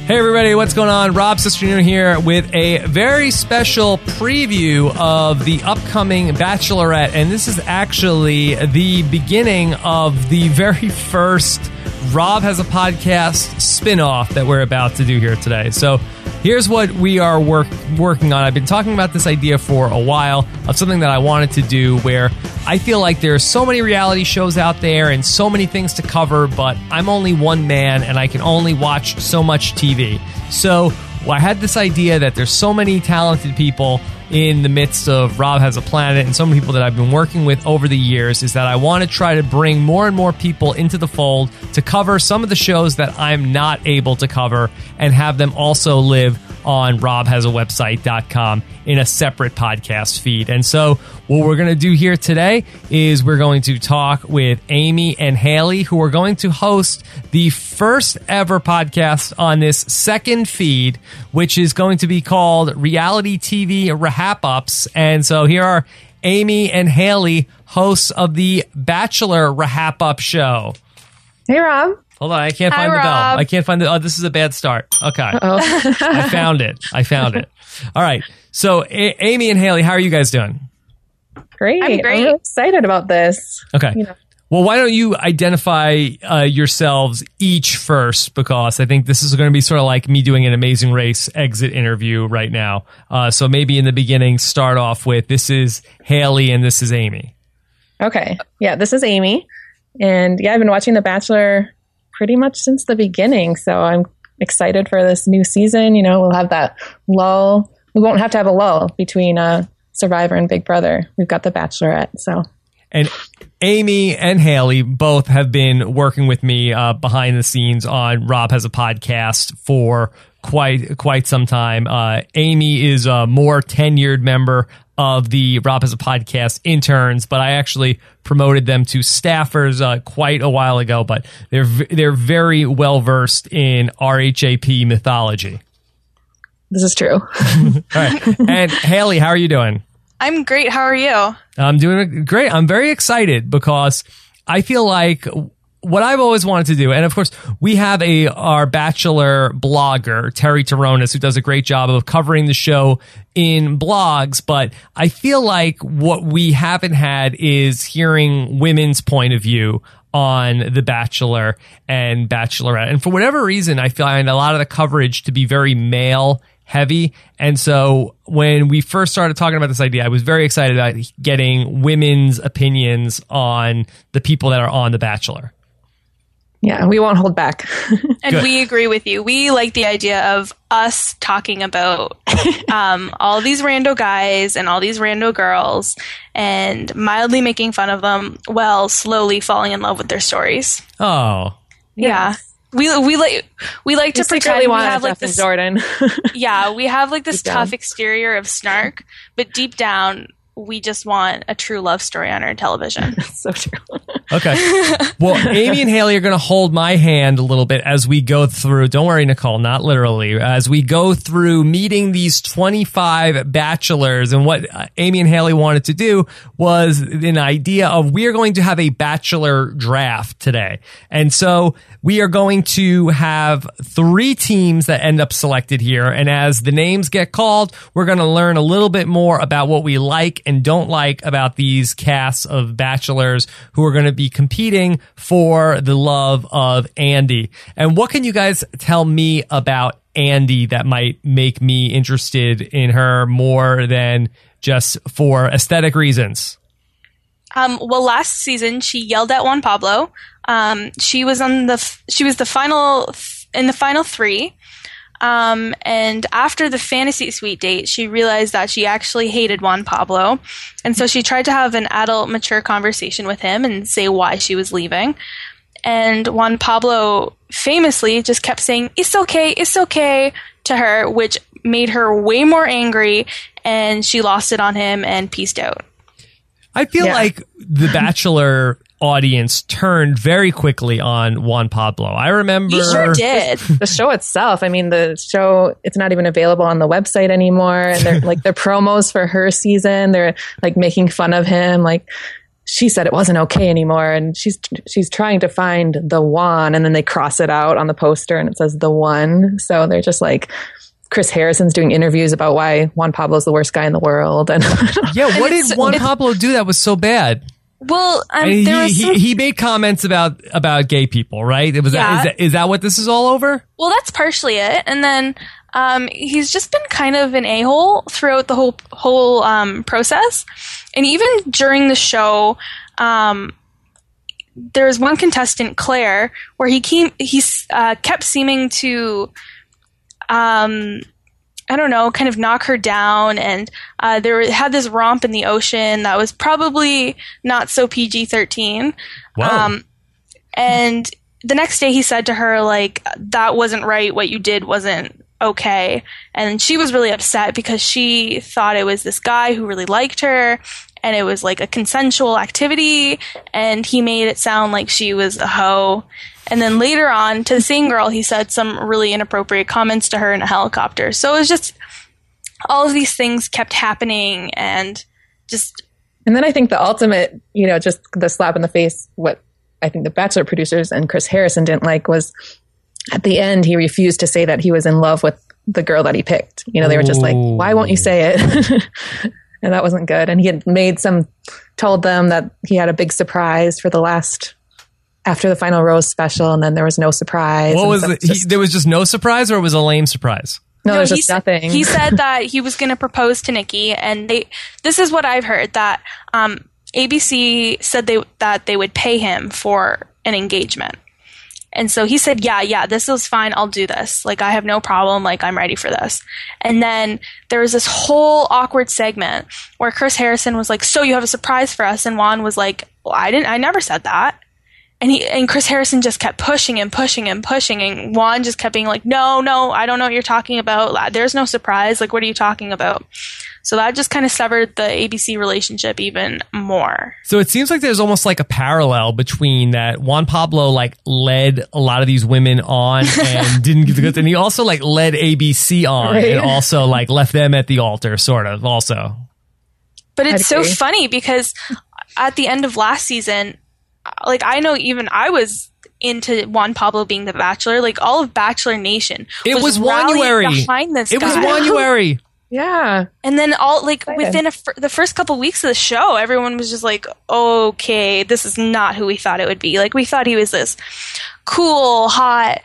Hey everybody, what's going on? Rob Cesternino here with a very special preview of the upcoming Bachelorette, and this is actually the beginning of the very first Rob Has a Podcast spin-off that we're about to do here today. So here's what we are working on. I've been talking about this idea for a while of something that I wanted to do where I feel like there are so many reality shows out there and so many things to cover, but I'm only one man and I can only watch so much TV. So I had this idea that there's so many talented people in the midst of Rob Has a Planet and so many people that I've been working with over the years is that I want to try to bring more and more people into the fold to cover some of the shows that I'm not able to cover and have them also live on robhasawebsite.com in a separate podcast feed. And so what we're going to do here today is we're going to talk with Amy and Haley, who are going to host the first ever podcast on this second feed, which is going to be called Reality TV Wrap-Ups. And so here are Amy and Haley, hosts of the Bachelor Wrap-Up show. Hey, Rob. Hold on, I can't find the bell. I can't find the... Oh, this is a bad start. Okay. I found it. All right. So, Amy and Haley, how are you guys doing? Great. I'm really excited about this. Okay. Well, why don't you identify yourselves each first, because I think this is going to be sort of like me doing an Amazing Race exit interview right now. So maybe in the beginning, start off with, this is Haley and this is Amy. Okay. Yeah, this is Amy. And yeah, I've been watching The Bachelor pretty much since the beginning. So I'm excited for this new season. You know, we'll have that lull. We won't have to have a lull between Survivor and Big Brother. We've got The Bachelorette. So. And Amy and Haley both have been working with me behind the scenes on Rob Has a Podcast for quite some time. Amy is a more tenured member of the Rob Has a Podcast interns, but I actually promoted them to staffers quite a while ago. But they're very well versed in RHAP mythology. This is true. All right, and Haley, how are you doing? I'm great. How are you? I'm doing great. I'm very excited because I feel like what I've always wanted to do, and of course, we have our Bachelor blogger, Terry Taronis, who does a great job of covering the show in blogs, but I feel like what we haven't had is hearing women's point of view on The Bachelor and Bachelorette. And for whatever reason, I find a lot of the coverage to be very male heavy. And so when we first started talking about this idea, I was very excited about getting women's opinions on the people that are on The Bachelor. Yeah, we won't hold back. And Good. We agree with you. We like the idea of us talking about all these rando guys and all these rando girls and mildly making fun of them while slowly falling in love with their stories. Oh. Yeah. We like to pretend we have like this Jordan. Yeah, we have like this Deep tough down. exterior of snark, but deep down we just want a true love story on our television. So true. Okay. Well, Amy and Haley are going to hold my hand a little bit as we go through. Don't worry, Nicole, not literally. As we go through meeting these 25 bachelors, and what Amy and Haley wanted to do was an idea of we are going to have a bachelor draft today. And so we are going to have 3 teams that end up selected here. And as the names get called, we're going to learn a little bit more about what we like and don't like about these casts of bachelors who are going to be competing for the love of Andy. And what can you guys tell me about Andy that might make me interested in her more than just for aesthetic reasons? Well, last season she yelled at Juan Pablo. She was in the final 3. And after the fantasy suite date, she realized that she actually hated Juan Pablo. And so she tried to have an adult, mature conversation with him and say why she was leaving. And Juan Pablo famously just kept saying, it's okay to her, which made her way more angry. And she lost it on him and peaced out. I feel like The Bachelor audience turned very quickly on Juan Pablo. I remember... You sure did. The show itself, I mean, the show, it's not even available on the website anymore. And they're like the promos for her season, they're like making fun of him. Like, she said it wasn't okay anymore, and she's trying to find the one, and then they cross it out on the poster and it says the one. So they're just like, Chris Harrison's doing interviews about why Juan Pablo's the worst guy in the world. And yeah, what did Juan Pablo do that was so bad? Well, he made comments about gay people, right? Is that what this is all over? Well, that's partially it, and then he's just been kind of an a-hole throughout the whole process, and even during the show, there's one contestant, Claire, where he kept seeming to I don't know, kind of knock her down, and had this romp in the ocean that was probably not so PG-13. Wow. And the next day he said to her, like, that wasn't right, what you did wasn't okay. And she was really upset because she thought it was this guy who really liked her, and it was like a consensual activity, and he made it sound like she was a hoe. And then later on, to the same girl, he said some really inappropriate comments to her in a helicopter. So it was just, all of these things kept happening, and just... And then I think the ultimate, just the slap in the face, what I think the Bachelor producers and Chris Harrison didn't like was, at the end, he refused to say that he was in love with the girl that he picked. They were just like, why won't you say it? And that wasn't good. And he had told them that he had a big surprise for after the final rose special, and then there was no surprise. What was it? There was just no surprise, or it was a lame surprise? No, there's just nothing. He said that he was going to propose to Nikki, and this is what I've heard, that ABC said that they would pay him for an engagement. And so he said, yeah, this is fine. I'll do this. Like, I have no problem. Like, I'm ready for this. And then there was this whole awkward segment where Chris Harrison was like, so you have a surprise for us? And Juan was like, well, I never said that. And Chris Harrison just kept pushing and pushing and pushing, and Juan just kept being like, no, I don't know what you're talking about. There's no surprise. Like, what are you talking about? So that just kind of severed the ABC relationship even more. So it seems like there's almost like a parallel between that Juan Pablo led a lot of these women on and didn't give the goods, and he also led ABC on, right, and also left them at the altar, sort of also. But it's so funny because at the end of last season, I know even I was into Juan Pablo being the Bachelor. Like, all of Bachelor Nation was January behind this guy. It was January. Yeah. And then within the first couple weeks of the show, everyone was just like, okay, this is not who we thought it would be. Like, we thought he was this cool, hot,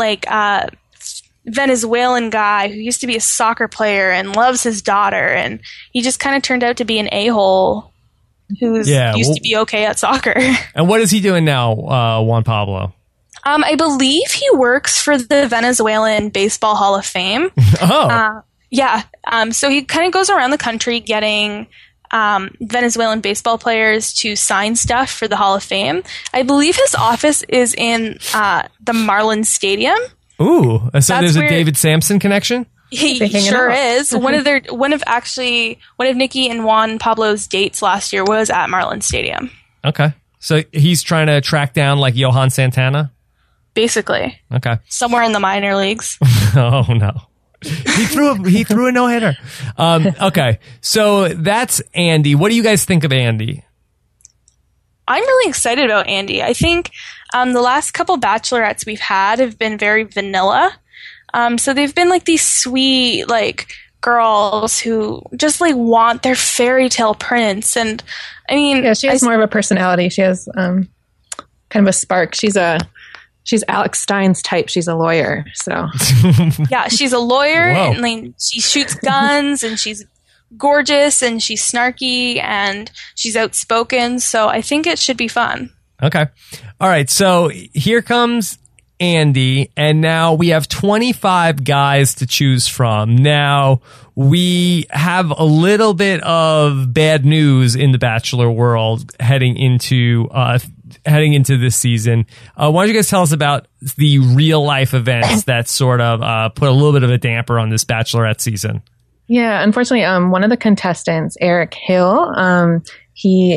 Venezuelan guy who used to be a soccer player and loves his daughter, and he just kind of turned out to be an a-hole who used to be okay at soccer. And what is he doing now, Juan Pablo? I believe he works for the Venezuelan Baseball Hall of Fame. Oh. Yeah. So he kind of goes around the country getting Venezuelan baseball players to sign stuff for the Hall of Fame. I believe his office is in the Marlins Stadium. Ooh. So there's a David Sampson connection? He sure is. One of Nikki and Juan Pablo's dates last year was at Marlins Stadium. Okay. So he's trying to track down Johan Santana? Basically. Okay. Somewhere in the minor leagues. Oh no. He threw a no-hitter. Okay. So that's Andy. What do you guys think of Andy? I'm really excited about Andy. I think the last couple bachelorettes we've had have been very vanilla. So they've been these sweet, girls who just want their fairy tale prince. And I mean, yeah, she has more of a personality. She has kind of a spark. She's Alex Stein's type. She's a lawyer. So yeah, she's a lawyer. And she shoots guns, and she's gorgeous, and she's snarky, and she's outspoken. So I think it should be fun. Okay. All right. So here comes Andy, and now we have 25 guys to choose from. Now, we have a little bit of bad news in the Bachelor world heading into this season. Why don't you guys tell us about the real life events that sort of put a little bit of a damper on this Bachelorette season? Yeah, unfortunately, one of the contestants, Eric Hill, he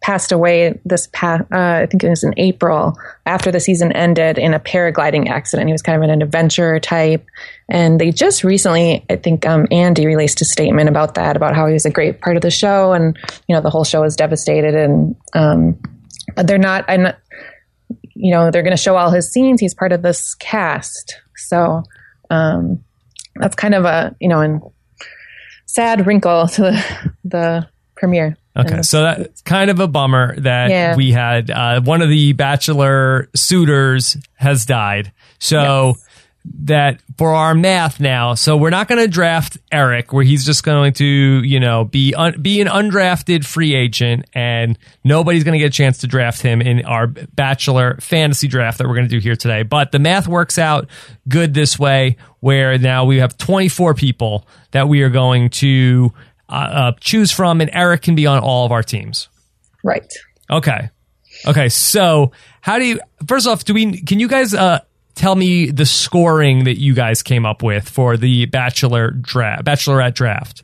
passed away I think it was in April after the season ended in a paragliding accident. He was kind of an adventurer type. And they just recently, I think Andy released a statement about that, about how he was a great part of the show. And, the whole show was devastated. And, but they're not, they're going to show all his scenes. He's part of this cast. So that's kind of a, sad wrinkle to the premiere. Okay, so that's kind of a bummer that we had one of the Bachelor suitors has died. So that for our math now, so we're not going to draft Eric, where he's just going to, be an undrafted free agent, and nobody's going to get a chance to draft him in our Bachelor fantasy draft that we're going to do here today. But the math works out good this way, where now we have 24 people that we are going to choose from, and Eric can be on all of our teams. Right. Okay. So how do you? First off, can you guys tell me the scoring that you guys came up with for the Bachelorette draft?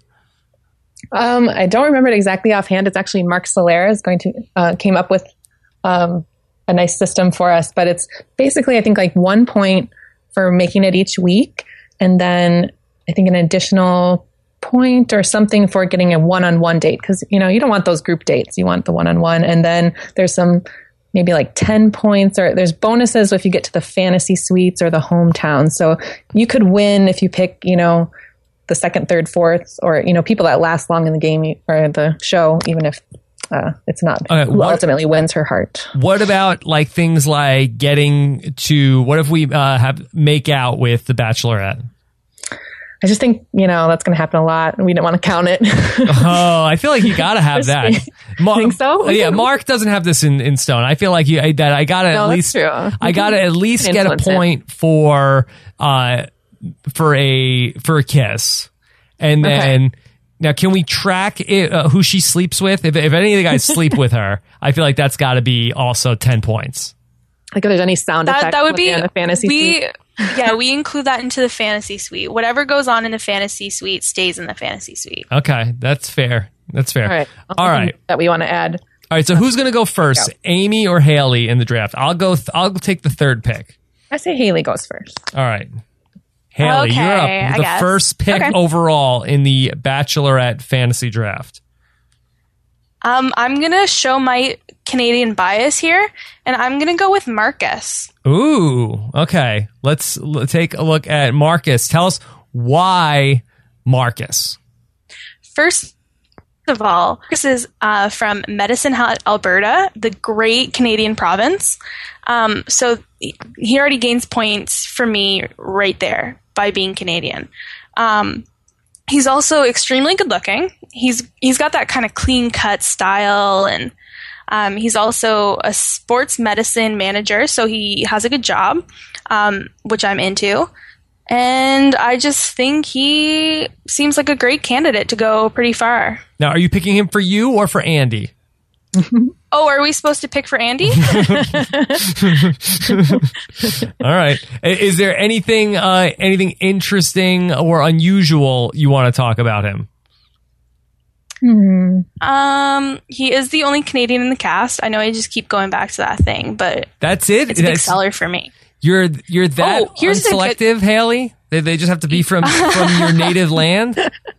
I don't remember it exactly offhand. It's actually Mark Solera came up with a nice system for us, but it's basically, I think, like 1 point for making it each week, and then I think an additional point or something for getting a one-on-one date, because you don't want those group dates, you want the one-on-one. And then there's some maybe like 10 points, or there's bonuses if you get to the fantasy suites or the hometown. So you could win if you pick the second, third, fourth, or people that last long in the game or the show, even if it's not who ultimately wins her heart. What about like things like getting to, what if we have make out with the Bachelorette? I just think, that's going to happen a lot, and we don't want to count it. Oh, I feel like you got to have that. Think so? Yeah, Mark doesn't have this in stone. I feel like I got to at least, I got to at least get a point for a kiss. And then, now can we track who she sleeps with? If any of the guys sleep with her, I feel like that's got to be also 10 points. Like if there's any sound effects that would be in the fantasy suite. Yeah, we include that into the fantasy suite. Whatever goes on in the fantasy suite stays in the fantasy suite. Okay, that's fair. All right. That we want to add. All right, so who's going to go first, Amy or Haley in the draft? I'll take the third pick. I say Haley goes first. All right. Haley, okay, you're up. You're the first pick overall in the Bachelorette fantasy draft. I'm going to show my Canadian bias here, and I'm going to go with Marcus. Ooh, okay. Let's take a look at Marcus. Tell us why Marcus. First of all, Marcus is from Medicine Hat, Alberta, the great Canadian province. So he already gains points for me right there by being Canadian. He's also extremely good looking. He's got that kind of clean cut style, and he's also a sports medicine manager, so he has a good job, which I'm into. And I just think he seems like a great candidate to go pretty far. Now, are you picking him for you or for Andy? Oh, are we supposed to pick for Andy? All right. Is there anything interesting or unusual you want to talk about him? He is the only Canadian in the cast. I know I just keep going back to that thing, but that's it. It's a big seller for me. You're that unselective, Haley? They just have to be from your native land?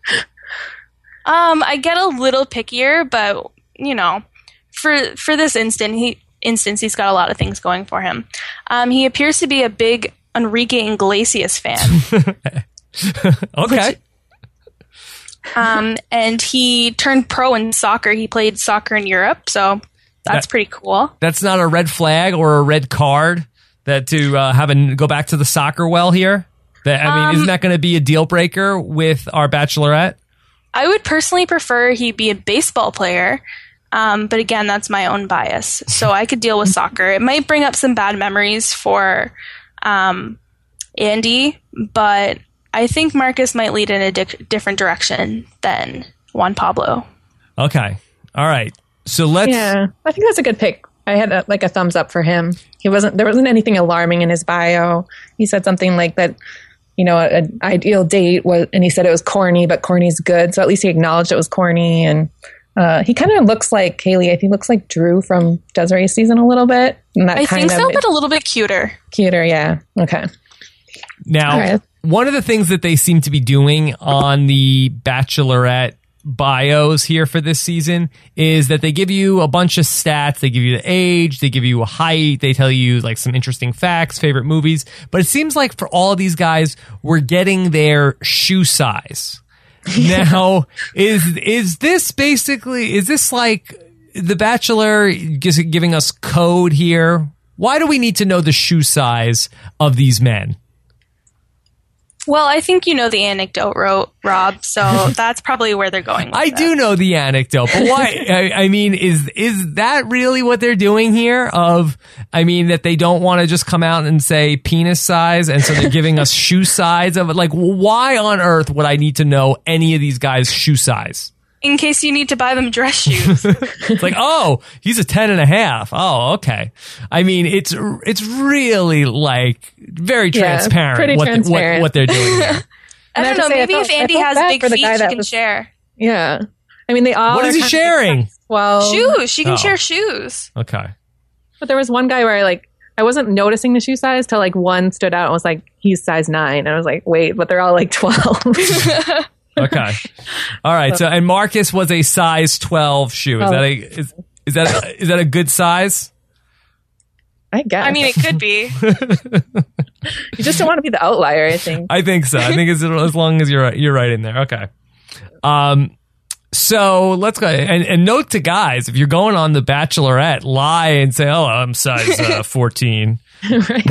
I get a little pickier, but for this instance, he's got a lot of things going for him. He appears to be a big Enrique Iglesias fan. Okay. And he turned pro in soccer. He played soccer in Europe, so that's pretty cool. That's not a red flag or a red card that to go back to the soccer well here? Isn't that going to be a deal breaker with our Bachelorette? I would personally prefer he be a baseball player. But again, that's my own bias. So I could deal with soccer. It might bring up some bad memories for Andy, but I think Marcus might lead in a different direction than Juan Pablo. Okay. All right. So let's... Yeah, I think that's a good pick. I had a thumbs up for him. There wasn't anything alarming in his bio. He said something like that, an ideal date was, and he said it was corny, but corny's good. So at least he acknowledged it was corny, and He kind of looks like Haley. I think he looks like Drew from Desiree's season a little bit. And that I kind think of so, but a little bit cuter. Cuter, yeah. Okay. Now, right. One of the things that they seem to be doing on the Bachelorette bios here for this season is that they give you a bunch of stats. They give you the age, they give you a height, they tell you like some interesting facts, favorite movies. But it seems like for all of these guys, we're getting their shoe size. Now, is this like The Bachelor giving us code here? Why do we need to know the shoe size of these men? Well, I think you know the anecdote, Rob, so that's probably where they're going with I that. do know the anecdote, but why? I mean, is that really what they're doing here? That they don't want to just come out and say penis size, and so they're giving us shoe size of it? Like, why on earth would I need to know any of these guys' shoe size? In case you need to buy them dress shoes. It's like, oh, he's a 10.5. Oh, okay. I mean, it's really like very transparent, pretty transparent. What they're doing here. I don't know. Maybe if Andy has big feet, she can share. Yeah. I mean, they all. What is he sharing? Well, shoes. She can share shoes. Okay. But there was one guy where I wasn't noticing the shoe size till like one stood out and was like, he's size 9. And I was like, wait, but they're all like 12. Okay. All right. So, and Marcus was a size 12 shoe. Is that a good size? I guess. I mean, it could be. You just don't want to be the outlier, I think. I think so. I think as long as you're right in there. Okay. So let's go and note to guys, if you're going on The Bachelorette, lie and say, "Oh, I'm size 14." Right.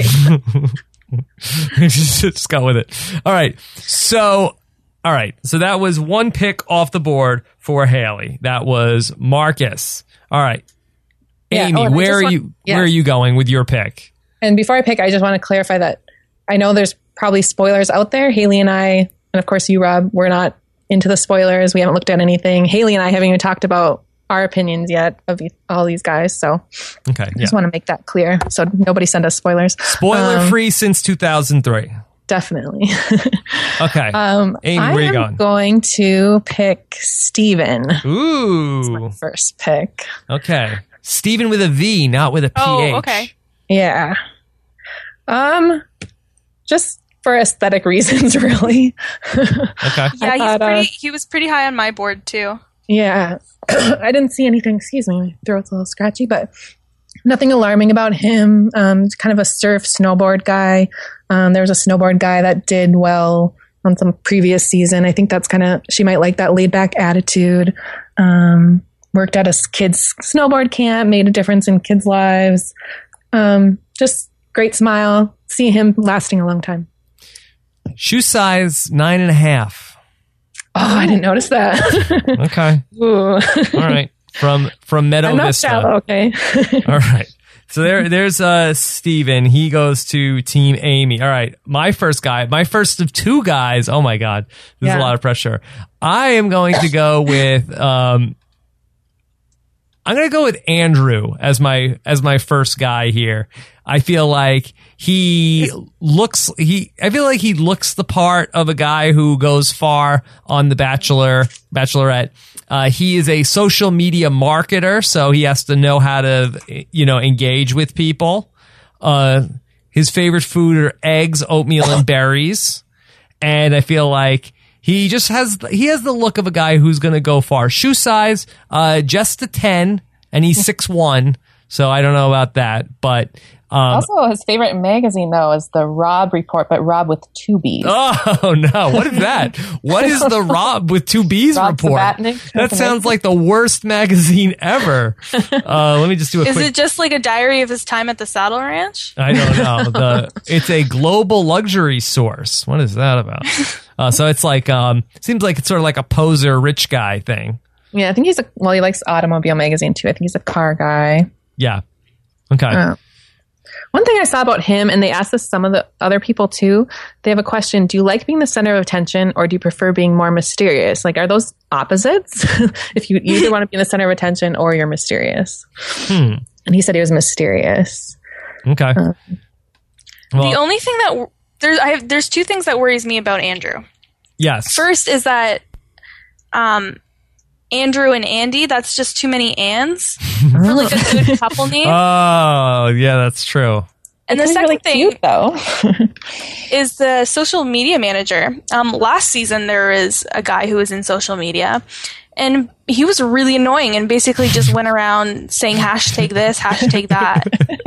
Just go with it. All right. So that was one pick off the board for Haley. That was Marcus. All right. Amy, where are you going with your pick? And before I pick, I just want to clarify that I know there's probably spoilers out there. Haley and I, and of course you, Rob, we're not into the spoilers. We haven't looked at anything. Haley and I haven't even talked about our opinions yet of all these guys. So okay, I just want to make that clear. So nobody send us spoilers. Spoiler free since 2003. Definitely. Okay. Amy, where are you going? I'm going to pick Steven. Ooh. That's my first pick. Okay. Steven with a V, not with a PH. Oh, okay. Yeah. Just for aesthetic reasons, really. Okay. Yeah, he was pretty high on my board, too. Yeah. I didn't see anything, excuse me, my throat's a little scratchy, but nothing alarming about him. Kind of a surf snowboard guy. There was a snowboard guy that did well on some previous season. I think that's she might like that laid back attitude. Worked at a kids snowboard camp, made a difference in kids' lives. Just great smile. See him lasting a long time. Shoe size 9.5. Oh, I didn't notice that. Okay. Ooh. All right. From Meadow Vista. Shallow, okay. All right. So there's Steven. He goes to Team Amy. All right. My first of two guys. Oh my God. There's a lot of pressure. I am going to go with Andrew as my first guy here. I feel like he looks the part of a guy who goes far on The Bachelorette. He is a social media marketer, so he has to know how to, engage with people. His favorite food are eggs, oatmeal, and berries. And I feel like he has the look of a guy who's going to go far. Shoe size, just a 10, and he's 6'1", so I don't know about that, but also, his favorite magazine, though, is the Rob Report, but Rob with 2 B's. Oh, no. What is that? What is the Rob with 2 B's report? Sabatnik. That sounds like the worst magazine ever. Let me just do a quick... Is it just like a diary of his time at the Saddle Ranch? I don't know. It's a global luxury source. What is that about? So it's like, seems like it's sort of like a poser rich guy thing. Yeah, I think he likes Automobile Magazine, too. I think he's a car guy. Yeah. Okay. One thing I saw about him, and they asked this some of the other people too, they have a question: do you like being the center of attention, or do you prefer being more mysterious? Like, are those opposites? If you either want to be in the center of attention or you're mysterious. And he said he was mysterious. Okay. The only thing that there's 2 things that worries me about Andrew. Yes. First is that Andrew and Andy. That's just too many Anns for like a good couple name. Oh, yeah, that's true. And the second really thing cute, though. is the social media manager. Last season, there was a guy who was in social media, and he was really annoying and basically just went around saying hashtag this, hashtag that.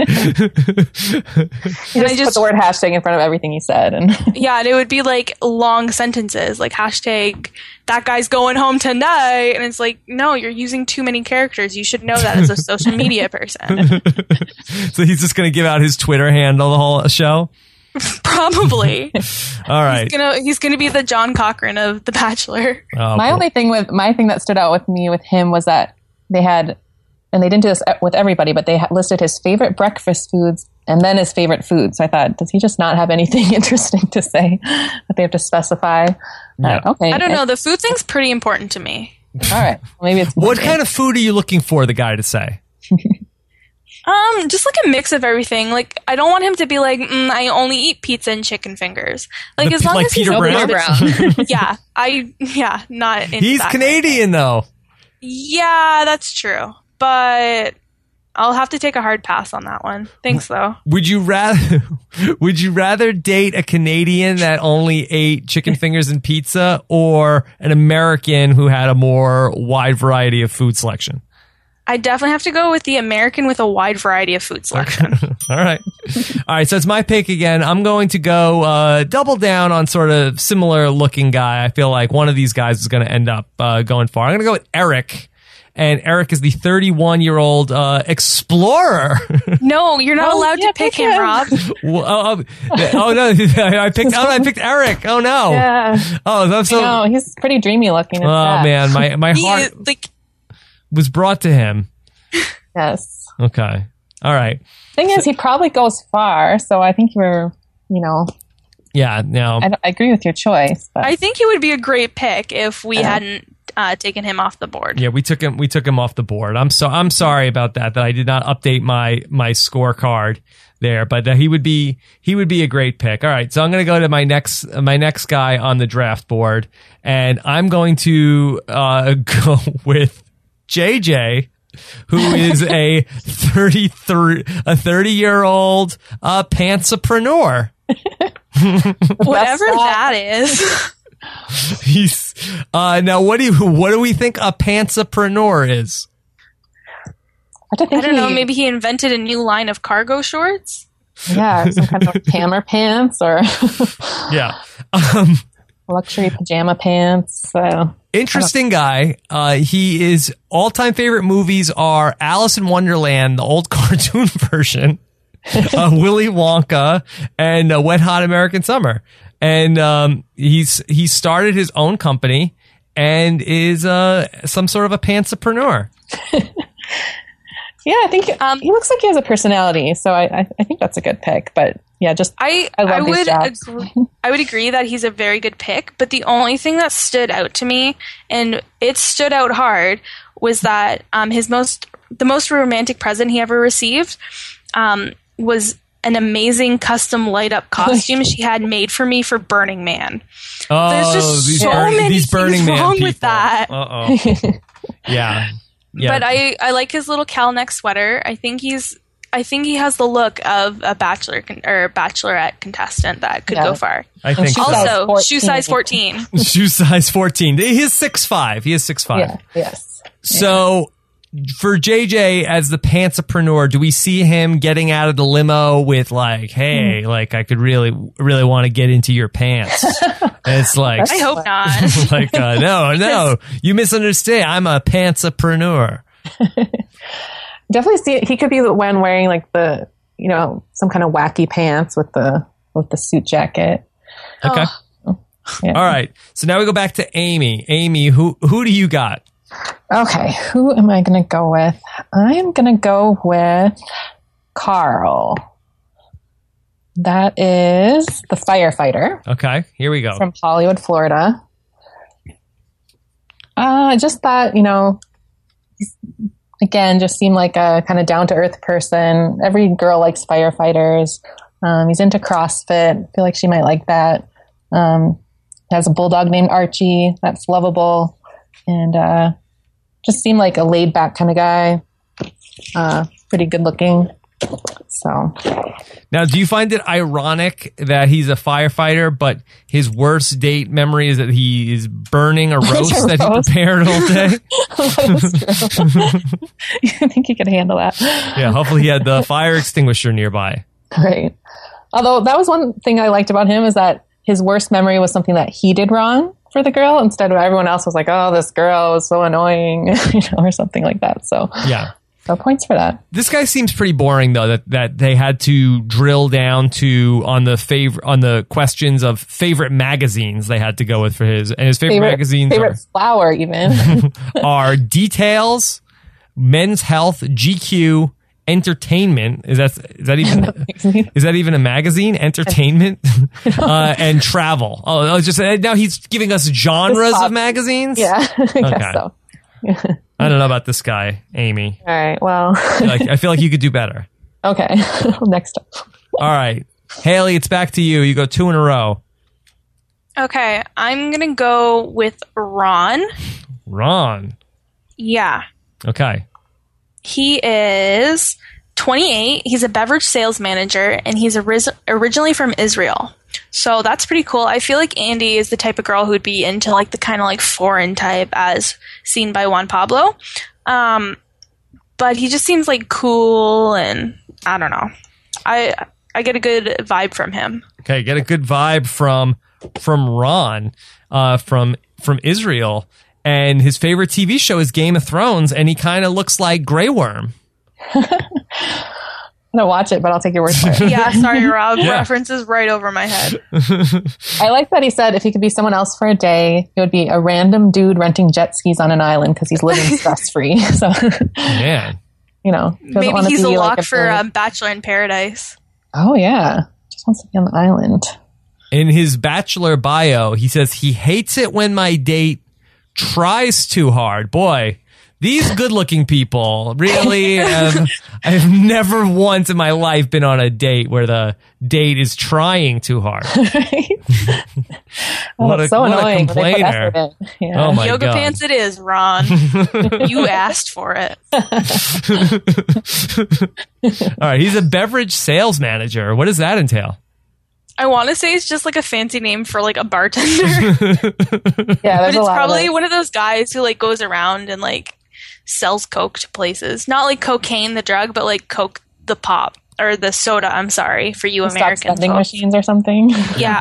He just put the word hashtag in front of everything he said. And yeah, and it would be like long sentences, like hashtag that guy's going home tonight. And it's like, no, you're using too many characters. You should know that as a social media person. So he's just going to give out his Twitter handle the whole show? Probably. All right. He's gonna be the John Cochran of The Bachelor. Oh, my thing that stood out with me with him was that they had, and they didn't do this with everybody, but they listed his favorite breakfast foods and then his favorite food. So I thought, does he just not have anything interesting to say that they have to specify? Yeah. Okay. I don't know. The food thing's pretty important to me. All right. Well, maybe it's what kind of food are you looking for the guy to say? Just like a mix of everything. Like, I don't want him to be like, I only eat pizza and chicken fingers. Like, as long as Peter he's Brown? not into He's that Canadian, though. Yeah, that's true. But I'll have to take a hard pass on that one. Thanks, though. Would you rather date a Canadian that only ate chicken fingers and pizza, or an American who had a more wide variety of food selection? I definitely have to go with the American with a wide variety of food selection. All right. So it's my pick again. I'm going to go double down on sort of similar looking guy. I feel like one of these guys is going to end up going far. I'm going to go with Eric. And Eric is the 31-year-old explorer. No, you're not allowed to pick him, Rob. No, I picked Eric. Oh no. Yeah. Oh, that's so. No, he's pretty dreamy looking. Oh man, my heart was brought to him. Yes. Okay. All right. Thing is, he probably goes far, so I think you're, Yeah. No. I agree with your choice. But I think he would be a great pick if we hadn't taken him off the board. Yeah, we took him off the board. I'm sorry about that I did not update my scorecard there, but he would be a great pick. All right, so I'm going to go to my next guy on the draft board, and I'm going to go with JJ, who is a 30-year-old pantsapreneur. Whatever that is. He's now. What do we think a pantsapreneur is? I don't know. Maybe he invented a new line of cargo shorts. Yeah, some kind of hammer pants or yeah, luxury pajama pants. Interesting guy. His all-time favorite movies are Alice in Wonderland, the old cartoon version, Willy Wonka, and Wet Hot American Summer. And he started his own company and is some sort of a pantsapreneur. Yeah, I think he looks like he has a personality, so I think that's a good pick. But yeah, I would agree that he's a very good pick. But the only thing that stood out to me, and it stood out hard, was that the most romantic present he ever received was an amazing custom light up costume she had made for me for Burning Man. Oh, there's just so many Burning things Man wrong people. with that. Yeah. But I like his little cowl neck sweater. I think he has the look of a bachelor or bachelorette contestant that could go far. I think so. Also, shoe size 14. Shoe size 14. He is 6'5". He is 6'5". Yeah. Yes. So for JJ as the pantsapreneur, do we see him getting out of the limo with like, hey, like I could really, really want to get into your pants? And it's like, I hope not. Like, no, you misunderstand. I'm a pantsapreneur. Definitely see it. He could be the one wearing like the, some kind of wacky pants with the suit jacket. Okay. Yeah. All right. So now we go back to Amy. Amy, who do you got? Okay, who am I going to go with? I'm going to go with Carl. That is the firefighter. Okay, here we go. From Hollywood, Florida. I just thought, he's, again, just seemed like a kind of down-to-earth person. Every girl likes firefighters. He's into CrossFit. I feel like she might like that. He has a bulldog named Archie that's lovable. And just seemed like a laid back kind of guy. Pretty good looking. So now, do you find it ironic that he's a firefighter, but his worst date memory is that he is burning a roast that he prepared all day? That is true. I think he could handle that. Yeah, hopefully he had the fire extinguisher nearby. Right. Although that was one thing I liked about him, is that his worst memory was something that he did wrong for the girl, instead of everyone else was like, oh, this girl is so annoying, or something like that. So yeah. So points for that. This guy seems pretty boring, though. That they had to drill down to on the questions of favorite magazines. They had to go with for his favorite magazines. Favorite flower, even are Details, Men's Health, GQ, Entertainment. Is that even a magazine? Entertainment and Travel. Oh, I was just now he's giving us genres of magazines. Yeah, I guess so. I don't know about this guy, Amy. All right, well. I feel like you could do better. Okay, next up. All right. Haley, it's back to you. You go 2 in a row. Okay, I'm going to go with Ron. Ron? Yeah. Okay. He is 28. He's a beverage sales manager, and he's originally from Israel. So that's pretty cool. I feel like Andy is the type of girl who would be into like the kind of like foreign type as seen by Juan Pablo. But he just seems like cool, and I don't know. I get a good vibe from him. Okay, get a good vibe from Ron from Israel. And his favorite TV show is Game of Thrones, and he kind of looks like Grey Worm. I'm going to watch it, but I'll take your word for it. Yeah, sorry, Rob. Yeah. References right over my head. I like that he said if he could be someone else for a day, it would be a random dude renting jet skis on an island because he's living stress-free. So, man. You know. Maybe he's a lock for Bachelor in Paradise. Oh, yeah. Just wants to be on the island. In his Bachelor bio, he says he hates it when my date tries too hard. Boy, these good-looking people, really, I've never once in my life been on a date where the date is trying too hard. What a annoying complainer. Yeah. Oh my Yoga God. Pants it is, Ron. You asked for it. All right, he's a beverage sales manager. What does that entail? I want to say it's just like a fancy name for like a bartender. Yeah, but it's probably one of those guys who like goes around and like sells Coke to places. Not like cocaine, the drug, but like Coke, the pop, or the soda, I'm sorry, for you Americans. Vending machines or something. Yeah.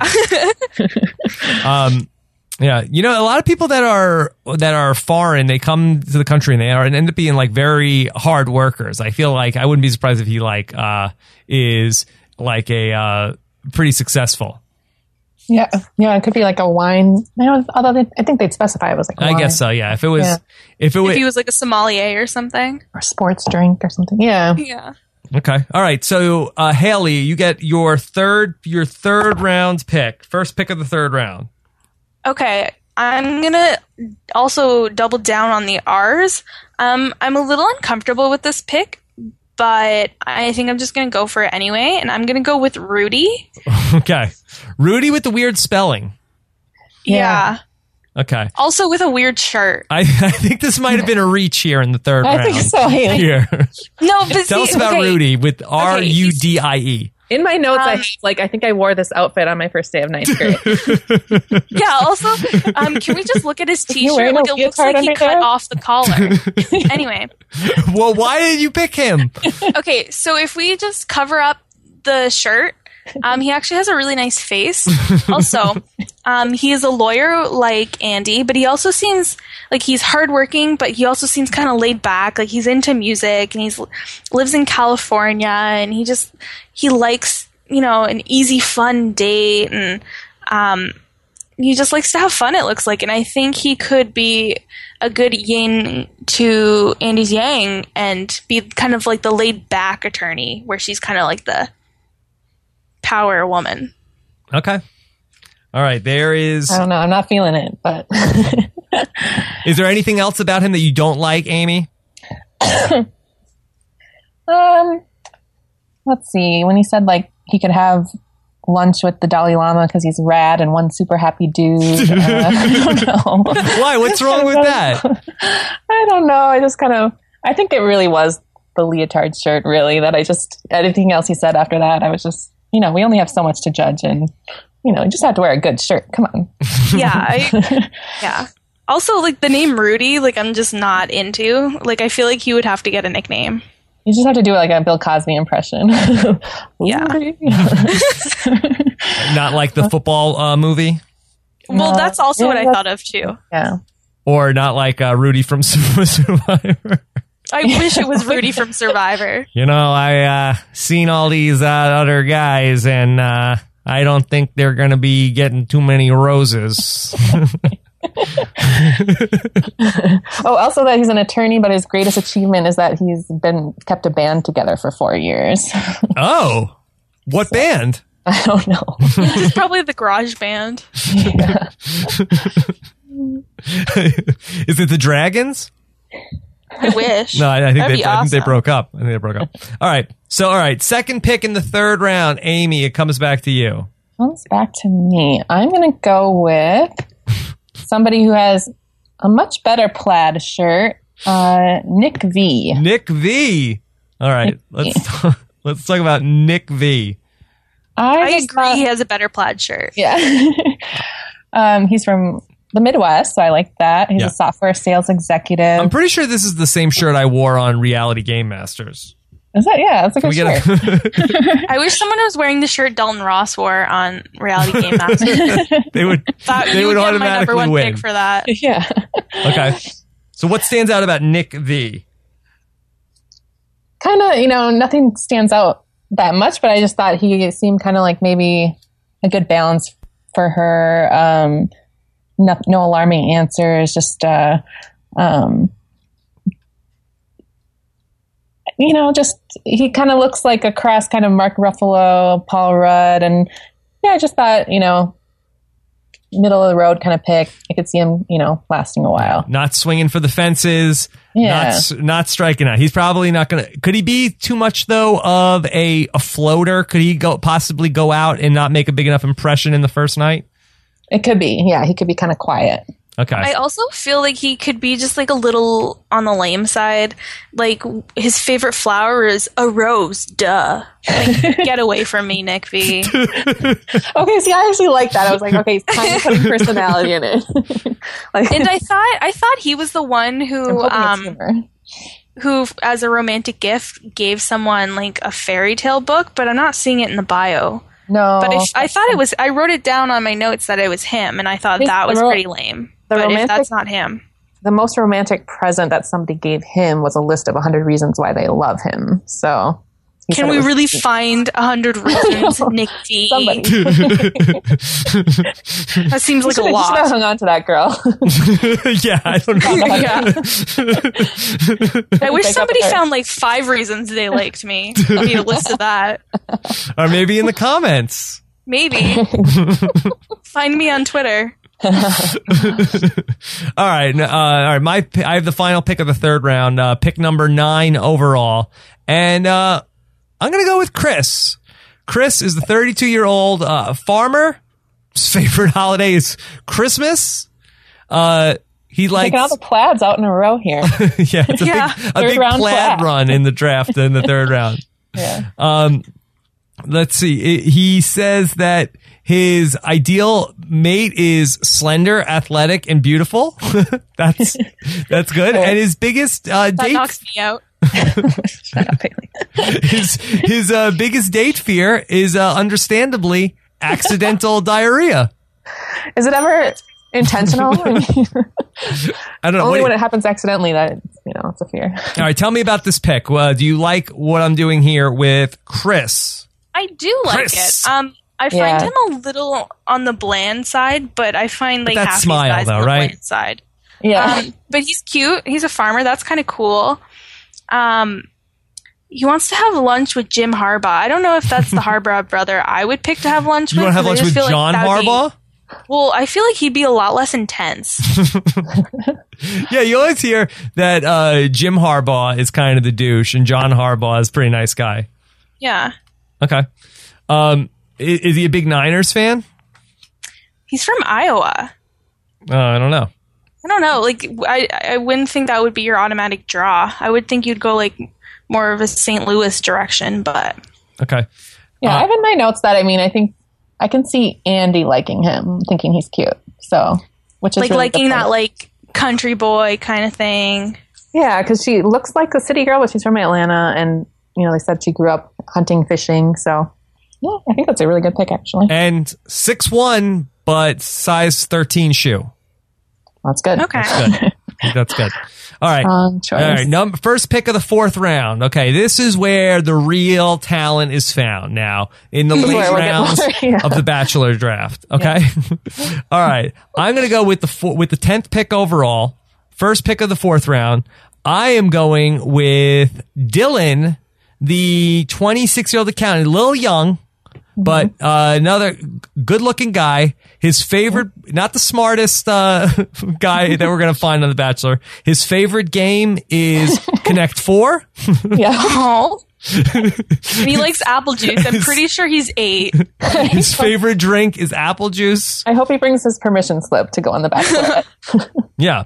Yeah, you know, a lot of people that are foreign, they come to the country and end up being like very hard workers. I feel like I wouldn't be surprised if he like is like a pretty successful. Yeah, it could be like a wine. Although I think they'd specify it was like a wine. I guess so. Yeah, if he was like a sommelier or something, or sports drink or something. Yeah. Yeah. Okay. All right. So Haley, you get your third round pick. First pick of the third round. Okay. I'm gonna also double down on the R's. I'm a little uncomfortable with this pick, but I think I'm just going to go for it anyway, and I'm going to go with Rudy. Okay. Rudy with the weird spelling. Yeah. Okay. Also with a weird shirt. I think this might have been a reach here in the third round. I think so, Haley. Here. No, but Tell us about Rudy with Rudie. In my notes, I think I wore this outfit on my first day of ninth grade. Yeah, also, can we just look at his t-shirt? Like, it looks like he cut off the collar. Anyway. Well, why did you pick him? Okay, so if we just cover up the shirt, he actually has a really nice face. Also, he is a lawyer like Andy, but he also seems like he's hardworking, but he also seems kind of laid back. Like he's into music and lives in California, and he likes, an easy, fun date, and he just likes to have fun, it looks like. And I think he could be a good yin to Andy's yang and be kind of like the laid back attorney, where she's kind of like the power woman. Okay. All right. There is. I don't know. I'm not feeling it, but. Is there anything else about him that you don't like, Amy? Let's see. When he said like he could have lunch with the Dalai Lama because he's rad and one super happy dude. I don't know. Why? What's wrong with that? I I don't know. I think it really was the leotard shirt, really, that anything else he said after that, I was just, we only have so much to judge, and, you just have to wear a good shirt. Come on. Yeah. Yeah. Also, like, the name Rudy, like, I'm just not into. Like, I feel like he would have to get a nickname. You just have to do like a Bill Cosby impression. Yeah. Not like the football movie? Well, that's also what I thought of, too. Yeah. Or not like Rudy from Survivor? I wish it was Rudy from Survivor. I seen all these other guys, and I don't think they're going to be getting too many roses. Also that he's an attorney, but his greatest achievement is that he's kept a band together for 4 years. Oh, what band? I don't know. It's probably the Garage Band. Yeah. Is it the Dragons? I wish. No, I think That'd I think they awesome. broke up. All right. Second pick in the third round. Amy, it comes back to you. Comes back to me. I'm going to go with somebody who has a much better plaid shirt, Nick V. Nick V. All right. Let's talk about Nick V. I agree he has a better plaid shirt. Yeah. He's from the Midwest, so I like that. He's a software sales executive. I'm pretty sure this is the same shirt I wore on Reality Game Masters. Is that? Yeah, that's a good shirt. I wish someone was wearing the shirt Dalton Ross wore on Reality Game Masters. They would automatically my number one win. pick for that. Yeah. Okay. So what stands out about Nick V? Kind of, nothing stands out that much, but I just thought he seemed kind of like maybe a good balance for her. No alarming answers, just just he kind of looks like a cross kind of Mark Ruffalo, Paul Rudd, and I just thought, middle of the road kind of pick. I could see him, lasting a while. Not swinging for the fences. Yeah. Not striking out. He's probably not going to. Could he be too much though of a floater? Could he possibly go out and not make a big enough impression in the first night? It could be. Yeah, he could be kind of quiet. Okay. I also feel like he could be just like a little on the lame side. Like his favorite flower is a rose. Duh. Like, get away from me, Nick V. Okay, see, I actually like that. I was like, okay, he's kind of putting personality in it. And I thought he was the one who as a romantic gift gave someone like a fairy tale book, but I'm not seeing it in the bio. No, but I thought it was. I wrote it down on my notes that it was him, and I thought that was pretty lame. But if that's not him, the most romantic present that somebody gave him was a list of 100 reasons why they love him. So, can we really find 100 reasons, Nick D? That seems like a lot. You should have hung on to that, girl. Yeah, I don't know. I wish somebody found like 5 reasons they liked me. I need a list of that. Or maybe in the comments. Maybe. Find me on Twitter. All right. I have the final pick of the third round, pick number 9 overall. And I'm going to go with Chris. Chris is the 32-year-old farmer. His favorite holiday is Christmas. He likes taking all the plaids out in a row here. Yeah, it's a big plaid run in the draft in the third round. Yeah. Let's see. He says that his ideal mate is slender, athletic, and beautiful. That's good. And his biggest that knocks me out. Shut up, Haley. His biggest date fear is understandably accidental diarrhea. Is it ever intentional? I don't know. Only when it happens accidentally that it's a fear. All right, tell me about this pick. Do you like what I'm doing here with Chris? I do like it. I find him a little on the bland side, but I find like half smile, these guys though, on the right? bland side. Yeah, but he's cute. He's a farmer. That's kind of cool. He wants to have lunch with Jim Harbaugh. I don't know if that's the Harbaugh brother I would pick to have lunch with. You want to have lunch with John Harbaugh? Well, I feel like he'd be a lot less intense. Yeah, you always hear that Jim Harbaugh is kind of the douche, and John Harbaugh is a pretty nice guy. Yeah. Okay. Is he a big Niners fan? He's from Iowa. I don't know. I don't know. Like, I wouldn't think that would be your automatic draw. I would think you'd go like more of a St. Louis direction, but okay. Yeah, I have in my notes that I think I can see Andy liking him, thinking he's cute. So, which is like really liking that like country boy kind of thing. Yeah, because she looks like a city girl, but she's from Atlanta, and they said she grew up hunting, fishing. So, yeah, I think that's a really good pick, actually. And 6'1", but size 13 shoe. That's good. Okay. That's good. That's good. All right. All right. First pick of the 4th round. Okay. This is where the real talent is found now in the late rounds of the Bachelor draft. Okay. Yeah. All right. I'm going to go with the 10th pick overall. First pick of the 4th round. I am going with Dylan, the 26-year-old accountant, a little young, but another good-looking guy. His favorite, not the smartest guy that we're going to find on The Bachelor. His favorite game is Connect 4. Yeah. Oh. And he likes apple juice. I'm pretty sure he's 8. His favorite drink is apple juice. I hope he brings his permission slip to go on The Bachelor. Yeah.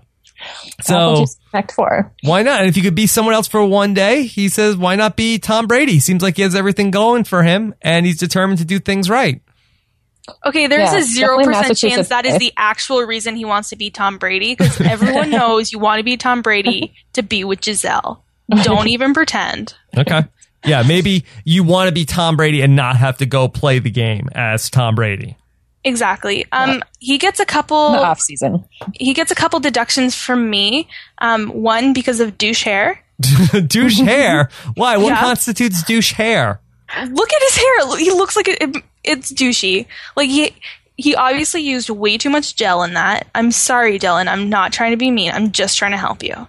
So, Connect 4. Why not? And if you could be someone else for one day, he says, why not be Tom Brady? Seems like he has everything going for him, and he's determined to do things right. Okay, there's a 0% chance that is the actual reason he wants to be Tom Brady, because everyone knows you want to be Tom Brady to be with Giselle. Don't even pretend. Okay. Yeah, maybe you want to be Tom Brady and not have to go play the game as Tom Brady. Exactly. He gets a couple in the off season. He gets a couple deductions from me. One because of douche hair. Douche hair? Why? What constitutes douche hair? Look at his hair. He looks like it's douchey. Like he obviously used way too much gel in that. I'm sorry, Dylan. I'm not trying to be mean. I'm just trying to help you.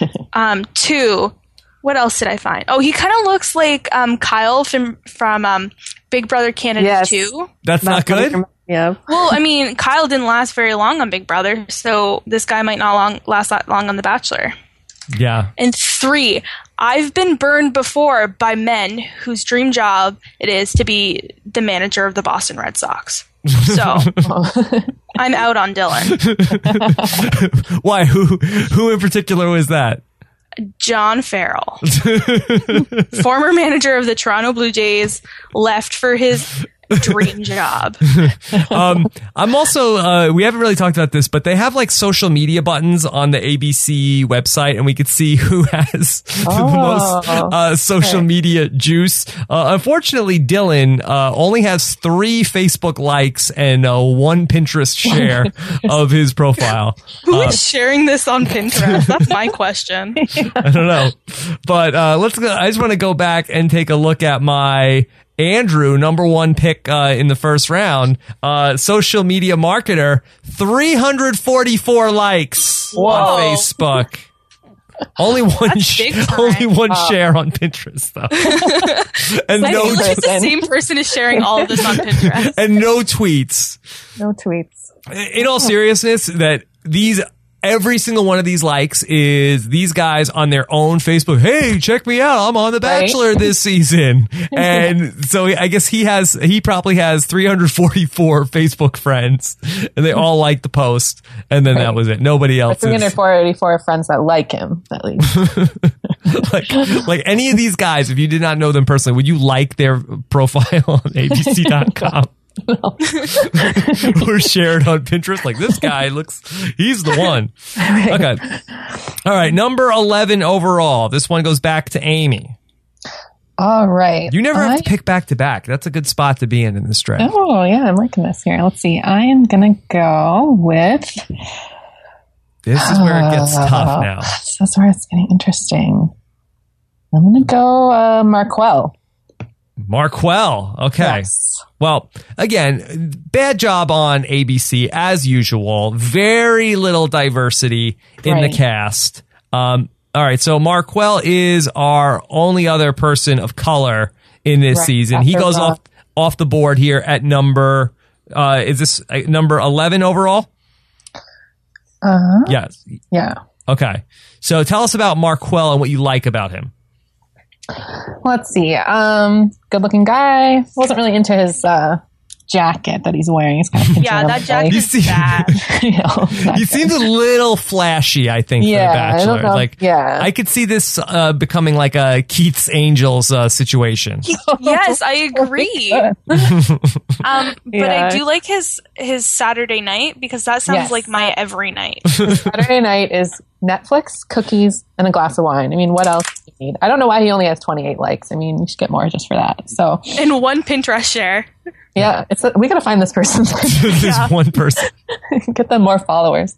2. What else did I find? Oh, he kind of looks like Kyle from Big Brother Canada 2. That's not good? Yeah. Well, I mean, Kyle didn't last very long on Big Brother, so this guy might not last that long on The Bachelor. Yeah. And 3, I've been burned before by men whose dream job it is to be the manager of the Boston Red Sox. So I'm out on Dylan. Why? Who in particular was that? John Farrell, former manager of the Toronto Blue Jays, left for his dream job. I'm also we haven't really talked about this, but they have like social media buttons on the ABC website, and we could see who has the most social media juice. Unfortunately, Dylan only has 3 Facebook likes and 1 Pinterest share of his profile. Who is sharing this on Pinterest? That's my question. I don't know, but let's go. I just want to go back and take a look at my Andrew, number 1 pick in the first round, social media marketer, 344 likes on Facebook. Only one share on Pinterest, though. And I feel like the same person is sharing all of this on Pinterest. And no tweets. No tweets. In all seriousness, that every single one of these likes is these guys on their own Facebook. Hey, check me out. I'm on The Bachelor this season. And so I guess he probably has 344 Facebook friends, and they all like the post. And then that was it. Nobody else. 384 friends that like him, at least. like any of these guys, if you did not know them personally, would you like their profile on abc.com? No. Or shared on Pinterest? Like, this guy he's the one. Okay. All right. Number 11 overall. This one goes back to Amy. All right. You never have to pick back to back. That's a good spot to be in this draft. Oh, yeah. I'm liking this here. Let's see. I am going to go with... This is where it gets tough now. That's where it's getting interesting. I'm going to go Marquel. Marquel. Okay. Yes. Well, again, bad job on ABC as usual. Very little diversity in the cast. All right. So Marquel is our only other person of color in this season. He goes off the board here at number, is this number 11 overall? Yes. Yeah. Okay. So tell us about Marquel and what you like about him. Let's see. Good looking guy. Wasn't really into his jacket that he's wearing is kind of Yeah, that jacket is bad. He seems a little flashy, I think, for The Bachelor. I don't know. Like, I could see this becoming like a Keith's Angels situation. Yes, I agree. But I do like his Saturday night because that sounds like my every night. Saturday night is Netflix, cookies, and a glass of wine. I mean, what else do you need? I don't know why he only has 28 likes. I mean, you should get more just for that. So, and one Pinterest share. Yeah, we got to find this person. This one person. Get them more followers.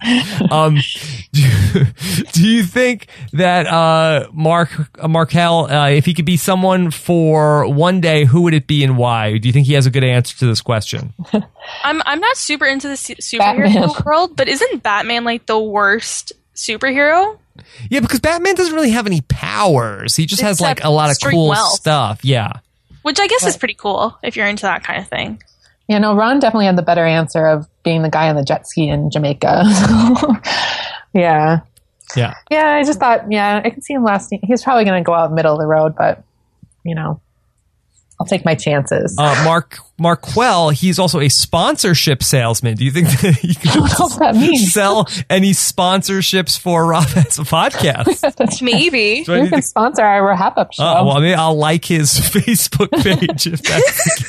Do you think that Markel, if he could be someone for one day, who would it be and why? Do you think he has a good answer to this question? I'm not super into the superhero world, but isn't Batman like the worst superhero? Yeah, because Batman doesn't really have any powers. He just has like a lot of cool stuff. Yeah. Which I guess is pretty cool if you're into that kind of thing. Yeah, no, Ron definitely had the better answer of being the guy on the jet ski in Jamaica. Yeah. Yeah, I just thought, I can see him lasting. He's probably going to go out middle of the road, but, I'll take my chances. Marquel, he's also a sponsorship salesman. Do you think that he can sell any sponsorships for Rob as a podcast? Maybe. You can sponsor our Hap-Up show. Well, maybe I'll like his Facebook page if that's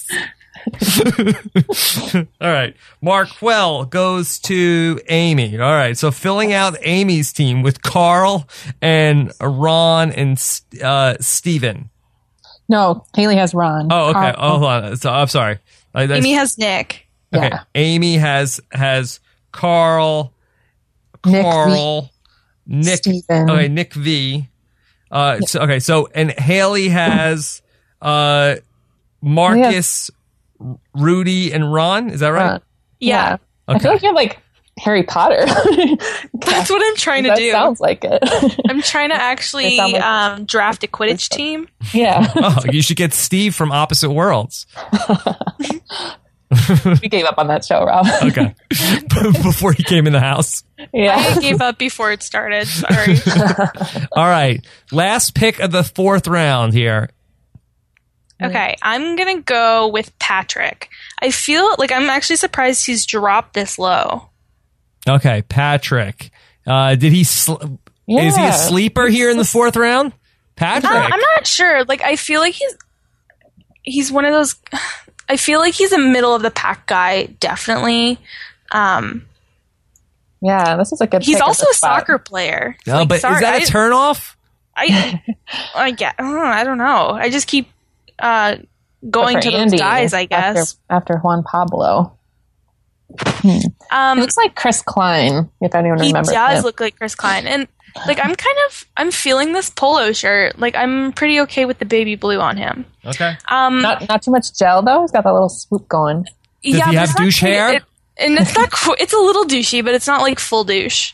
the case. All right. Marquel goes to Amy. All right. So filling out Amy's team with Carl and Ron and Steven. No, Haley has Ron. Oh, okay. Hold on. So, I'm sorry. Amy has Nick. Okay. Yeah. Amy has Carl, Nick, Steven. Okay, Nick V. So and Haley has Marcus, Rudy, and Ron. Is that right? Yeah. Okay. I feel like you have like Harry Potter. That's what I'm trying to do. Sounds like it. I'm trying to actually draft a Quidditch team. Yeah. You should get Steve from Opposite Worlds. We gave up on that show, Rob. Okay. Before he came in the house. Yeah. I gave up before it started. Sorry. All right. Last pick of the 4th round here. Okay, I'm going to go with Patrick. I feel like I'm actually surprised he's dropped this low. Okay, Patrick. Did he? Is he a sleeper here in the 4th round? Patrick. I'm not sure. Like, I feel like he's one of those. I feel like he's a middle of the pack guy. Definitely. Yeah, this is a good. He's also a soccer player. No, like, but is that a turnoff? I don't know. I just keep going to those guys. I guess after Juan Pablo. He looks like Chris Klein, if anyone remembers. He does look like Chris Klein, and like I'm feeling this polo shirt. Like I'm pretty okay with the baby blue on him. Okay. Not too much gel though. He's got that little swoop going. Does he have douche hair? And it's not. It's a little douchey, but it's not like full douche.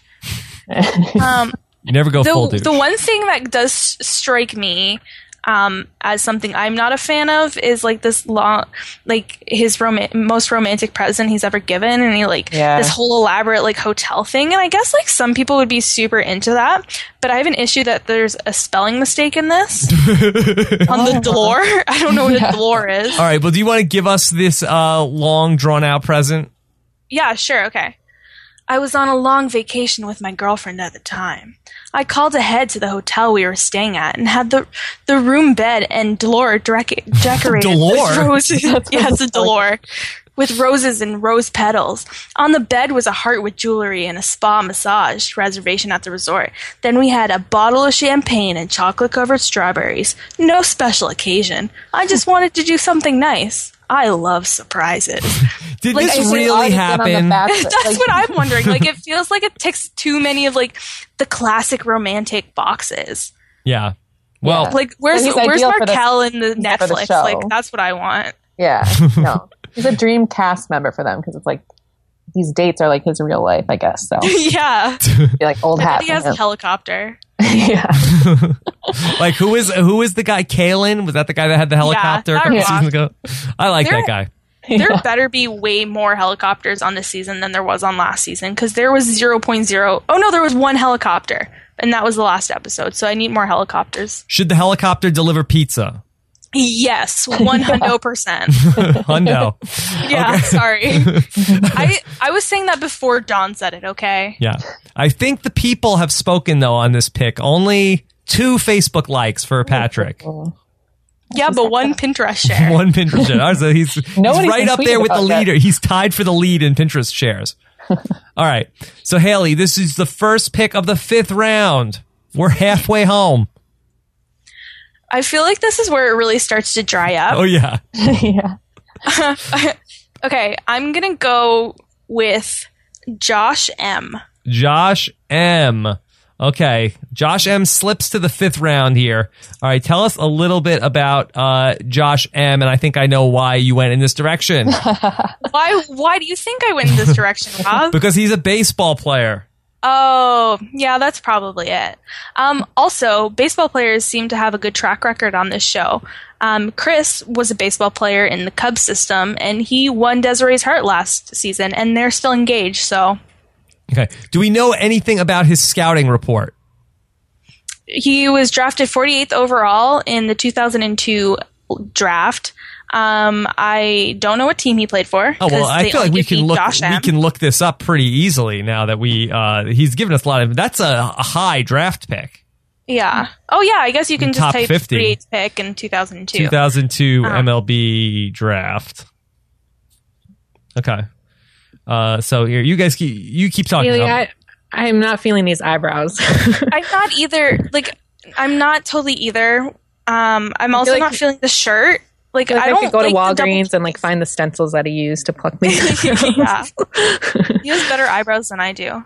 You never go full douche. The one thing that does strike me as something I'm not a fan of is like this long, like his most romantic present he's ever given, and he this whole elaborate like hotel thing. And I guess like some people would be super into that, but I have an issue that there's a spelling mistake in this on the door. I don't know what a door is. All right, well, do you want to give us this long drawn out present? Yeah, sure. Okay. I was on a long vacation with my girlfriend at the time. I called ahead to the hotel we were staying at and had the room bed and Delore decorated with roses. Yeah, it's a Delore. With roses and rose petals. On the bed was a heart with jewelry and a spa massage reservation at the resort. Then we had a bottle of champagne and chocolate-covered strawberries. No special occasion. I just wanted to do something nice. I love surprises. Did this really happen? That's what I'm wondering. Like, it feels like it ticks too many of like the classic romantic boxes. Yeah. Well, like where's Markel in the Netflix? Like, that's what I want. Yeah. No, he's a dream cast member for them because it's like these dates are like his real life, I guess. So yeah, like old hat. He has a helicopter. Yeah. Like who is the guy? Kalen? Was that the guy that had the helicopter a couple seasons ago? I like that guy. There better be way more helicopters on this season than there was on last season, because there was 0.0. Oh no, there was one helicopter, and that was the last episode. So I need more helicopters. Should the helicopter deliver pizza? Yes, 100%. Hundo. Yeah, sorry. I was saying that before Dawn said it, okay? Yeah. I think the people have spoken, though, on this pick. Only 2 Facebook likes for Patrick. Yeah, but 1 Pinterest share. 1 Pinterest share. All right, so he's right up there with the leader. He's tied for the lead in Pinterest shares. All right. So, Haley, this is the first pick of the 5th round. We're halfway home. I feel like this is where it really starts to dry up. Oh, yeah. Yeah. Okay, I'm going to go with Josh M. Josh M. Okay. Josh M slips to the 5th round here. All right. Tell us a little bit about Josh M. And I think I know why you went in this direction. Why do you think I went in this direction, Rob? Because he's a baseball player. Oh, yeah, that's probably it. Also, baseball players seem to have a good track record on this show. Chris was a baseball player in the Cubs system, and he won Desiree's heart last season, and they're still engaged, so... Okay. Do we know anything about his scouting report? He was drafted 48th overall in the 2002 draft. I don't know what team he played for. Oh, well, I feel like we can look this up pretty easily now that he's given us a lot of... That's a high draft pick. Yeah. Oh, yeah, I guess you can just type 50. 48th pick in 2002. 2002 MLB draft. Okay. So here, you guys keep talking. Really, I'm not feeling these eyebrows. I'm not either. Like, I'm not totally either. I'm also not feeling the shirt. Like, I don't could go to Walgreens and like find the stencils that he used to pluck these. Yeah, he has better eyebrows than I do.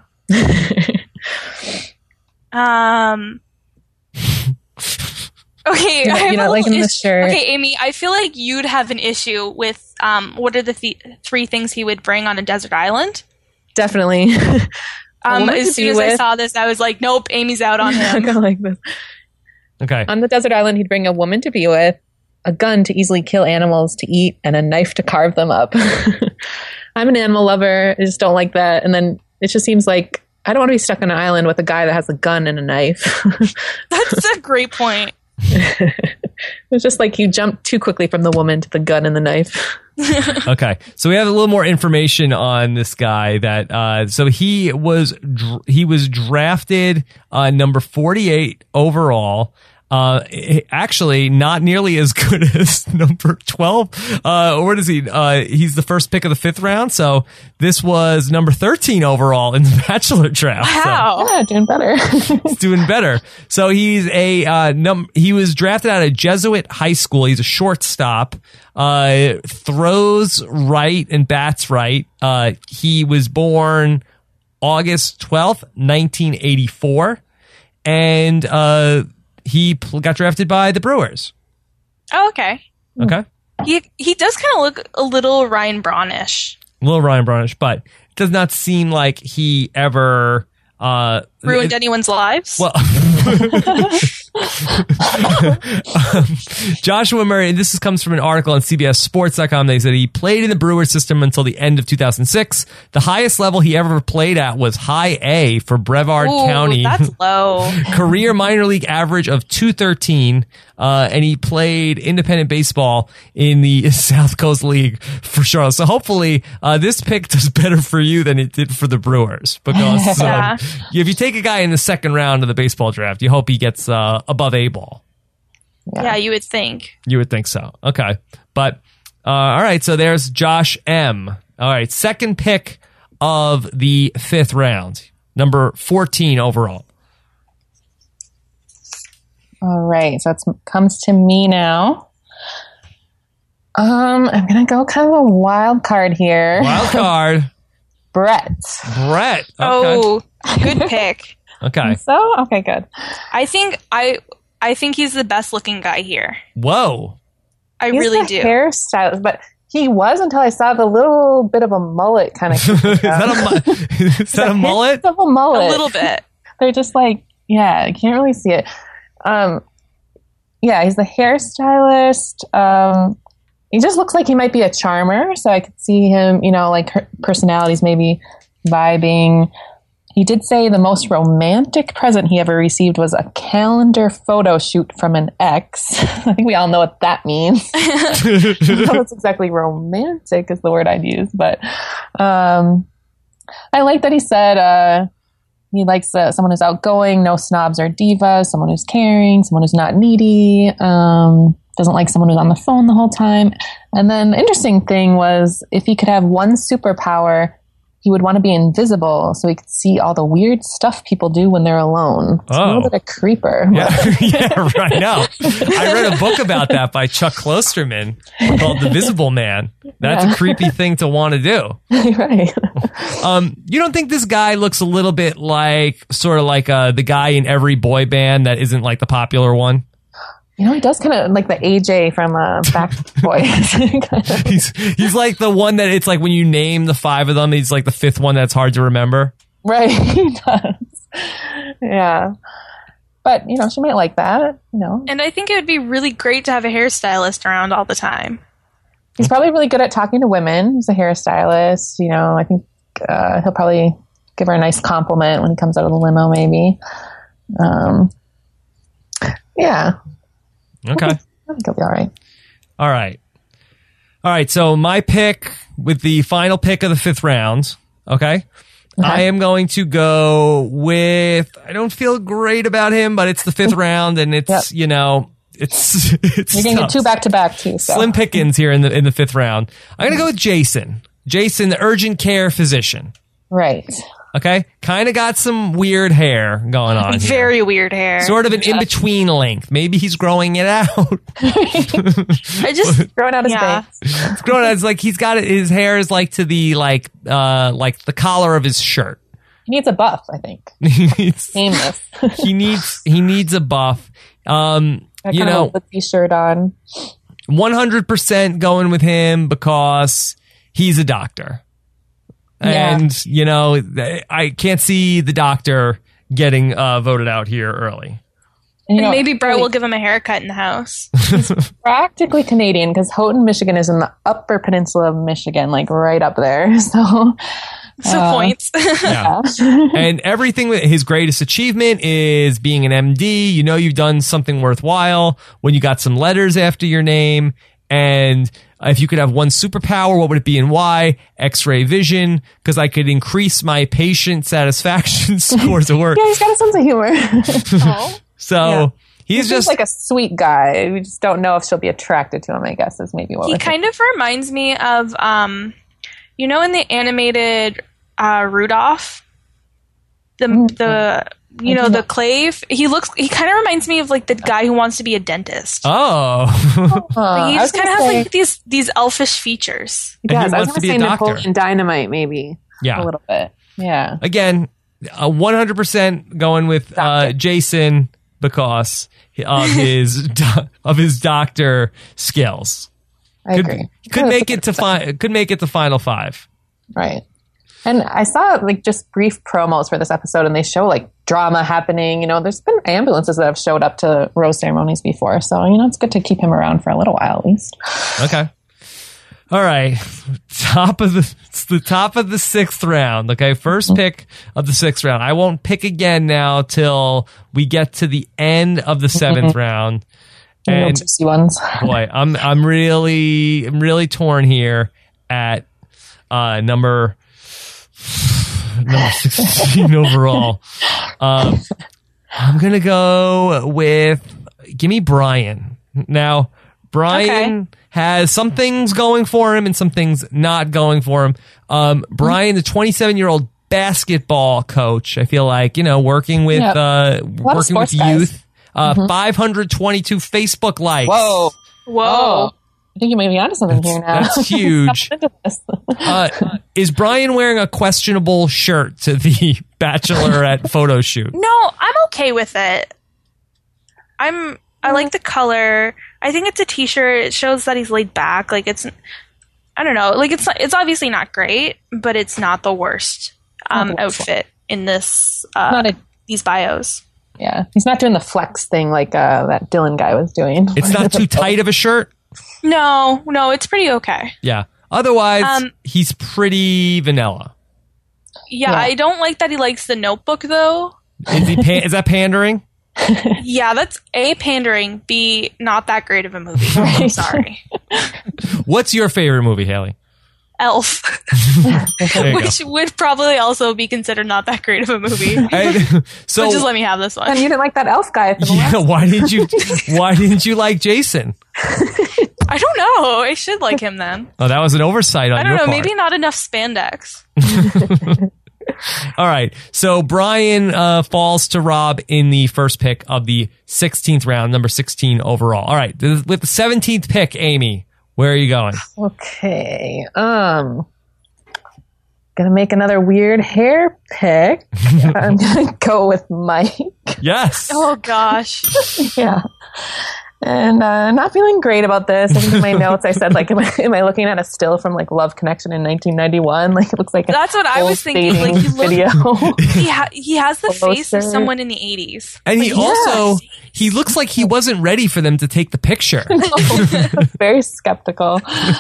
Okay, you're not liking the shirt. Okay, Amy, I feel like you'd have an issue with what are the 3 things he would bring on a desert island? Definitely. As soon as I saw this, I was like, nope, Amy's out on him. Go like this. Okay. On the desert island, he'd bring a woman to be with, a gun to easily kill animals to eat, and a knife to carve them up. I'm an animal lover. I just don't like that. And then it just seems like I don't want to be stuck on an island with a guy that has a gun and a knife. That's a great point. It's just like you jump too quickly from the woman to the gun and the knife. Okay, so we have a little more information on this guy. That so he was drafted number 48 overall. Actually, not nearly as good as number 12. Where does he? He's the first pick of the 5th round. So this was number 13 overall in the Bachelor draft. Wow, yeah, doing better. He's doing better. So he's he was drafted out of Jesuit High School. He's a shortstop. Throws right and bats right. He was born August 12th, 1984, and he got drafted by the Brewers. Oh, okay. Okay. He does kind of look a little Ryan Braun-ish. A little Ryan Braun-ish, but it does not seem like he ever ruined anyone's lives. Well, Joshua Murray, and this comes from an article on CBSSports.com. They said he played in the Brewers system until the end of 2006. The highest level he ever played at was high A for Brevard County. That's low. Career minor league average of .213, and he played independent baseball in the South Coast League for Charlotte. So hopefully this pick does better for you than it did for the Brewers, because if you take a guy in the 2nd round of the baseball draft, you hope he gets above A ball. Yeah, you would think. You would think so. Okay. But, all right, so there's Josh M. All right, 2nd pick of the 5th round, number 14 overall. All right, so it comes to me now. I'm going to go kind of a wild card here. Wild card. Brett. Okay. Oh, good pick. Okay. So, okay, good. I think he's the best looking guy here. Whoa. I really do. Hairstylist, but he was until I saw the little bit of a mullet kind of. Is that a mullet? Of a mullet. A little bit. They're just like, yeah, I can't really see it. Yeah, he's the hairstylist. He just looks like he might be a charmer, so I could see him, like her personalities maybe vibing. He did say the most romantic present he ever received was a calendar photo shoot from an ex. I think we all know what that means. I don't know if it's exactly romantic is the word I'd use, but I like that he said he likes someone who's outgoing, no snobs or divas, someone who's caring, someone who's not needy, doesn't like someone who's on the phone the whole time. And then the interesting thing was if he could have one superpower, he would want to be invisible so he could see all the weird stuff people do when they're alone. It's a little bit of a creeper. Yeah, yeah, right now. I read a book about that by Chuck Klosterman called The Visible Man. That's a creepy thing to want to do. Right. You don't think this guy looks a little bit like, sort of like the guy in every boy band that isn't like the popular one? You know, he does kind of like the AJ from Backstreet Boys. He's like the one that it's like when you name the 5 of them, he's like the 5th one that's hard to remember. Right, he does. Yeah. But, you know, she might like that, you know. And I think it would be really great to have a hairstylist around all the time. He's probably really good at talking to women. He's a hairstylist. You know, I think he'll probably give her a nice compliment when he comes out of the limo, maybe. Yeah. Okay. I think he'll be all right. All right. All right. So my pick with the final pick of the 5th round. Okay. I am going to go with, I don't feel great about him, but it's the 5th round and it's, you know, it's you're going to get 2 back-to-back too. So. Slim pickings here in the 5th round. I'm going to go with Jason. Jason, the urgent care physician. Right. Okay. Kind of got some weird hair going on. Very weird hair. Sort of an in-between length. Maybe he's growing it out. I just growing out his face. It's growing out. It's like he's got it. His hair is like to the like the collar of his shirt. He needs a buff, I think. Painless. he needs a buff. You know, with the shirt on. 100% going with him because he's a doctor. Yeah. And, you know, I can't see the doctor getting voted out here early. And, and maybe Brett will give him a haircut in the house. He's practically Canadian because Houghton, Michigan is in the upper peninsula of Michigan, like right up there. So points. Yeah. And everything, his greatest achievement is being an MD. You know, you've done something worthwhile when you got some letters after your name. And if you could have one superpower, what would it be and why? X-ray vision, because I could increase my patient satisfaction scores at work. Yeah, he's got a sense of humor. So he's just like a sweet guy. We just don't know if she'll be attracted to him, I guess, is maybe what he kind of reminds me of, you know, in the animated Rudolph, the you know, the Clave, he kind of reminds me of like the guy who wants to be a dentist. Oh. Like, he just kind of has like these elfish features. He does. And he I was wants to going be to a say doctor. Napoleon Dynamite, maybe. Yeah. A little bit. Yeah. Again, 100% going with Jason because of his doctor skills. I agree. Could make it to final 5. Right. And I saw like just brief promos for this episode and they show like drama happening. You know, there's been ambulances that have showed up to rose ceremonies before. So, you know, it's good to keep him around for a little while at least. Okay. All right. It's the top of the 6th round. Okay. First pick of the 6th round. I won't pick again now till we get to the end of the 7th round. And juicy ones. Boy, I'm really torn here at number 16 overall. I'm gonna go with give me Brian. Now, Brian has some things going for him and some things not going for him. Brian, the 27-year-old basketball coach, I feel like, you know, working with youth. 522 Facebook likes. Whoa. Whoa. I think you may be onto something here now. That's huge. Is Brian wearing a questionable shirt to the Bachelorette photo shoot? No, I'm okay with it. I like the color. I think it's a t-shirt. It shows that he's laid back. Like I don't know. Like it's obviously not great, but it's not the worst outfit in this these bios. Yeah, he's not doing the flex thing like that Dylan guy was doing. It's not too tight of a shirt. No, it's pretty okay. Yeah. Otherwise, he's pretty vanilla. Yeah, Yeah. I don't like that he likes The Notebook, though. Is that pandering? Yeah, that's A, pandering, B, not that great of a movie. I'm sorry. What's your favorite movie, Haley? Elf, There you which would probably also be considered not that great of a movie. go. So just let me have this one. And you didn't like that elf guy. From the yeah, last- why didn't you like Jason? I don't know. I should like him then. Oh, that was an oversight on I don't your know. part. Maybe not enough spandex. All right. So Brian falls to Rob in the first pick of the 16th round, number 16 overall. All right. With the 17th pick, Amy, where are you going? Okay. Gonna make another weird hair pick. I'm gonna go with Mike. Yes. Oh gosh. Yeah. And not feeling great about this. I think in my notes I said, like, am I looking at a still from, like, Love Connection in 1991? Like, it looks like That's what I was thinking. dating Like, he look- video. He has the face of Poster. someone in the 80s. And he Yes. also, he looks like he wasn't ready for them to take the picture. Very skeptical.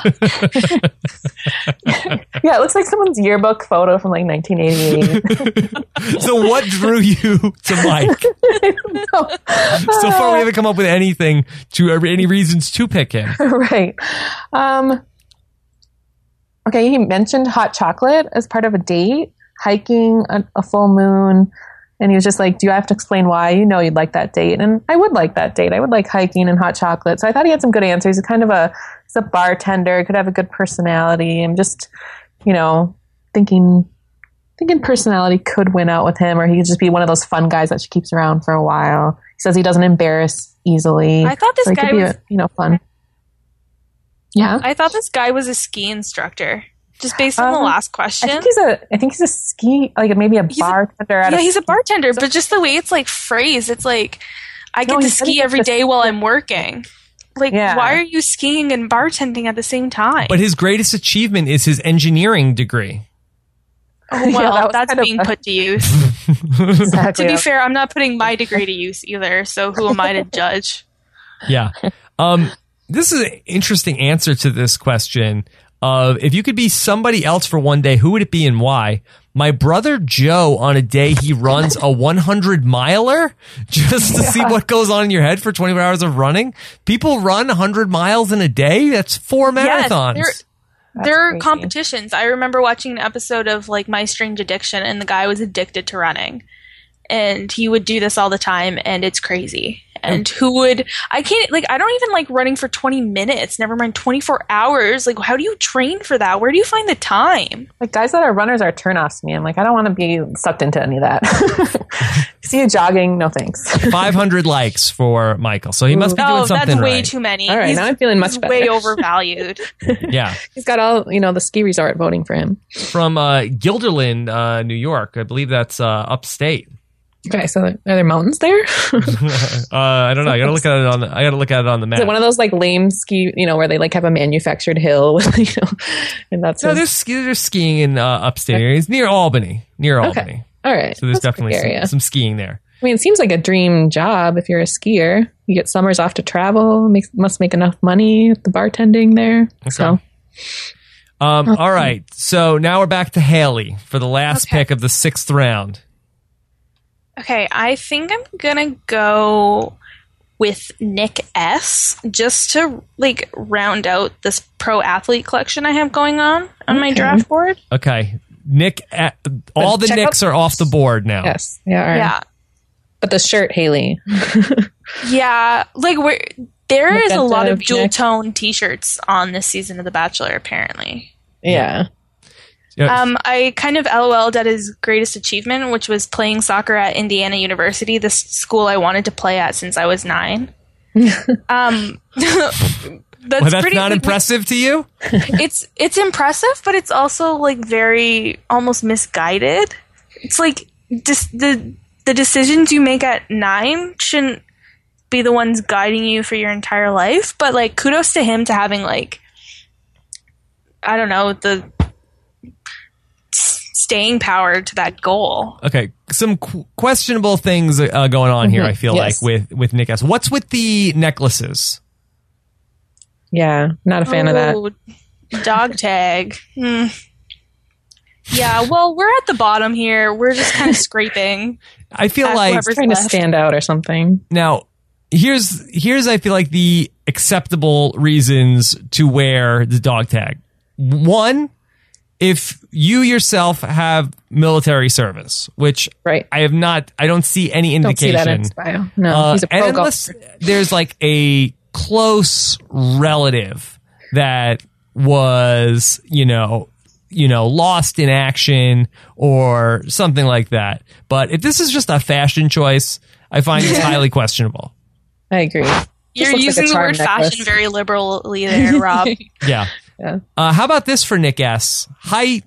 Yeah, it looks like someone's yearbook photo from, like, 1988. So what drew you to Mike? So far, we haven't come up with anything any reasons to pick him. Right. Okay, he mentioned hot chocolate as part of a date, hiking a full moon, and he was just like, do I have to explain why? You know you'd like that date. And I would like that date. I would like hiking and hot chocolate. So I thought he had some good answers. He's kind of he's a bartender, could have a good personality. I'm just, thinking personality could win out with him, or he could just be one of those fun guys that she keeps around for a while. He says he doesn't embarrass easily. I thought this so he guy could be was fun. Yeah. I thought this guy was a ski instructor. Just based on the last question. I think he's a ski, like maybe a bartender. He's a bartender, but just the way it's like phrased, it's like I get to ski every day while I'm working. Like, why are you skiing and bartending at the same time? But his greatest achievement is his engineering degree. Oh, well, Yeah, that's being put to use. Exactly. To be fair, I'm not putting my degree to use either, so who am I to judge? Yeah. This is an interesting answer to this question of if you could be somebody else for one day, who would it be and why? My brother Joe, on a day he runs a 100 miler just to see what goes on in your head for 24 hours of running. People run 100 miles in a day. That's 4 marathons. Yes, there are crazy. competitions. I remember watching an episode of like My Strange Addiction, and the guy was addicted to running, and he would do this all the time, and it's crazy. And I don't even like running for 20 minutes, never mind 24 hours. Like, how do you train for that? Where do you find the time? Like, guys that are runners are turn-offs to me. I'm like, I don't want to be sucked into any of that. See you jogging, no thanks. 500 likes for Michael. So he must be doing something that's way right. too many. All right, now I'm feeling much better. Way overvalued. Yeah. He's got all, the ski resort voting for him. From Guilderland, New York. I believe that's upstate. Okay, so are there mountains there? I don't know. I gotta look at it on the map. Is it one of those like lame ski, where they like have a manufactured hill, and that's No, there's skiing in upstate areas near Albany. Okay. All right. So there's That's a good definitely area. some skiing there. I mean, it seems like a dream job if you're a skier. You get summers off to travel. Must make enough money with the bartending there. Okay. So All right. So now we're back to Haley for the last pick of the 6th round. Okay, I think I'm gonna go with Nick S. just to like round out this pro athlete collection I have going on my draft board. Okay. Nick, all the check Nicks are off the board now. yes, yeah, all right. Yeah, But the shirt, Haley. yeah. Like there is a lot of Nick. dual tone T-shirts on this season of The Bachelor. Apparently, Yeah. Yeah. I kind of LOL'd at his greatest achievement, which was playing soccer at Indiana University, the school I wanted to play at since I was 9. That's pretty, not impressive to you? It's impressive, but it's also like very almost misguided. It's like the decisions you make at 9 shouldn't be the ones guiding you for your entire life. But like, kudos to him to having like, I don't know, the staying power to that goal. Okay, some questionable things going on here. I feel Yes. like with Nick S. What's with the necklaces? Yeah. Not a fan of that. Dog tag. Yeah, well, we're at the bottom here. We're just kind of scraping. I feel At like whoever's Trying to left. stand out or something. now here's I feel like the acceptable reasons to wear the dog tag. One, if you yourself have military service, which Right. I don't see any Don't see that indication. in his bio. No, he's a and pro unless golfer. there's like a close relative that was, lost in action or something like that. But if this is just a fashion choice, I find it's highly questionable. I agree. You're Just looks like using a the charm word necklace. fashion very liberally there, Rob. Yeah. Yeah. How about this for Nick S? Height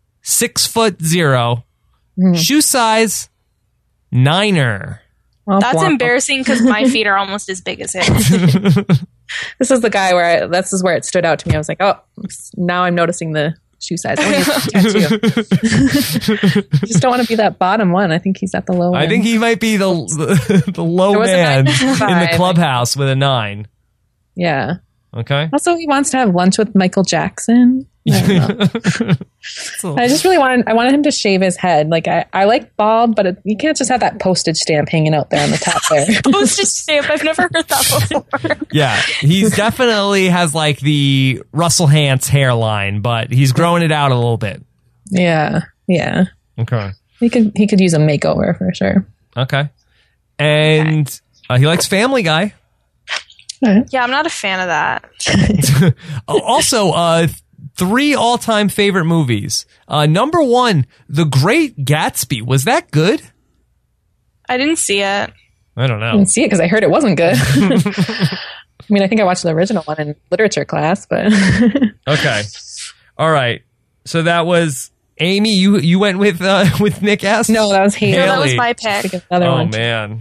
6'0", shoe size 9er. Womp That's womp. embarrassing because my feet are almost as big as his. This is the guy where this is where it stood out to me. I was like, oh, now I'm noticing the shoe size. I want to tattoo. Just don't want to be that bottom one. I think he's at the low I end. think he might be the low There was a man 9.5. in the clubhouse with a 9. Yeah. Okay. Also, he wants to have lunch with Michael Jackson. I don't know. I just really wanted him to shave his head. Like I like bald, but you can't just have that postage stamp hanging out there on the top there. Postage stamp. I've never heard that before. Yeah, he's definitely has like the Russell Hantz hairline, but he's growing it out a little bit. Yeah. Okay. He could use a makeover for sure. Okay. And he likes Family Guy. Yeah, I'm not a fan of that. Also, 3 all-time favorite movies. Number 1, The Great Gatsby. Was that good? I didn't see it. I don't I know. didn't see it because I heard it wasn't good. I mean, I think I watched the original one in literature class, but Okay. All right. So that was Amy. You went with Nick S. no, that was Haley. No, that was Haley. my pick. Pick another Oh one. man.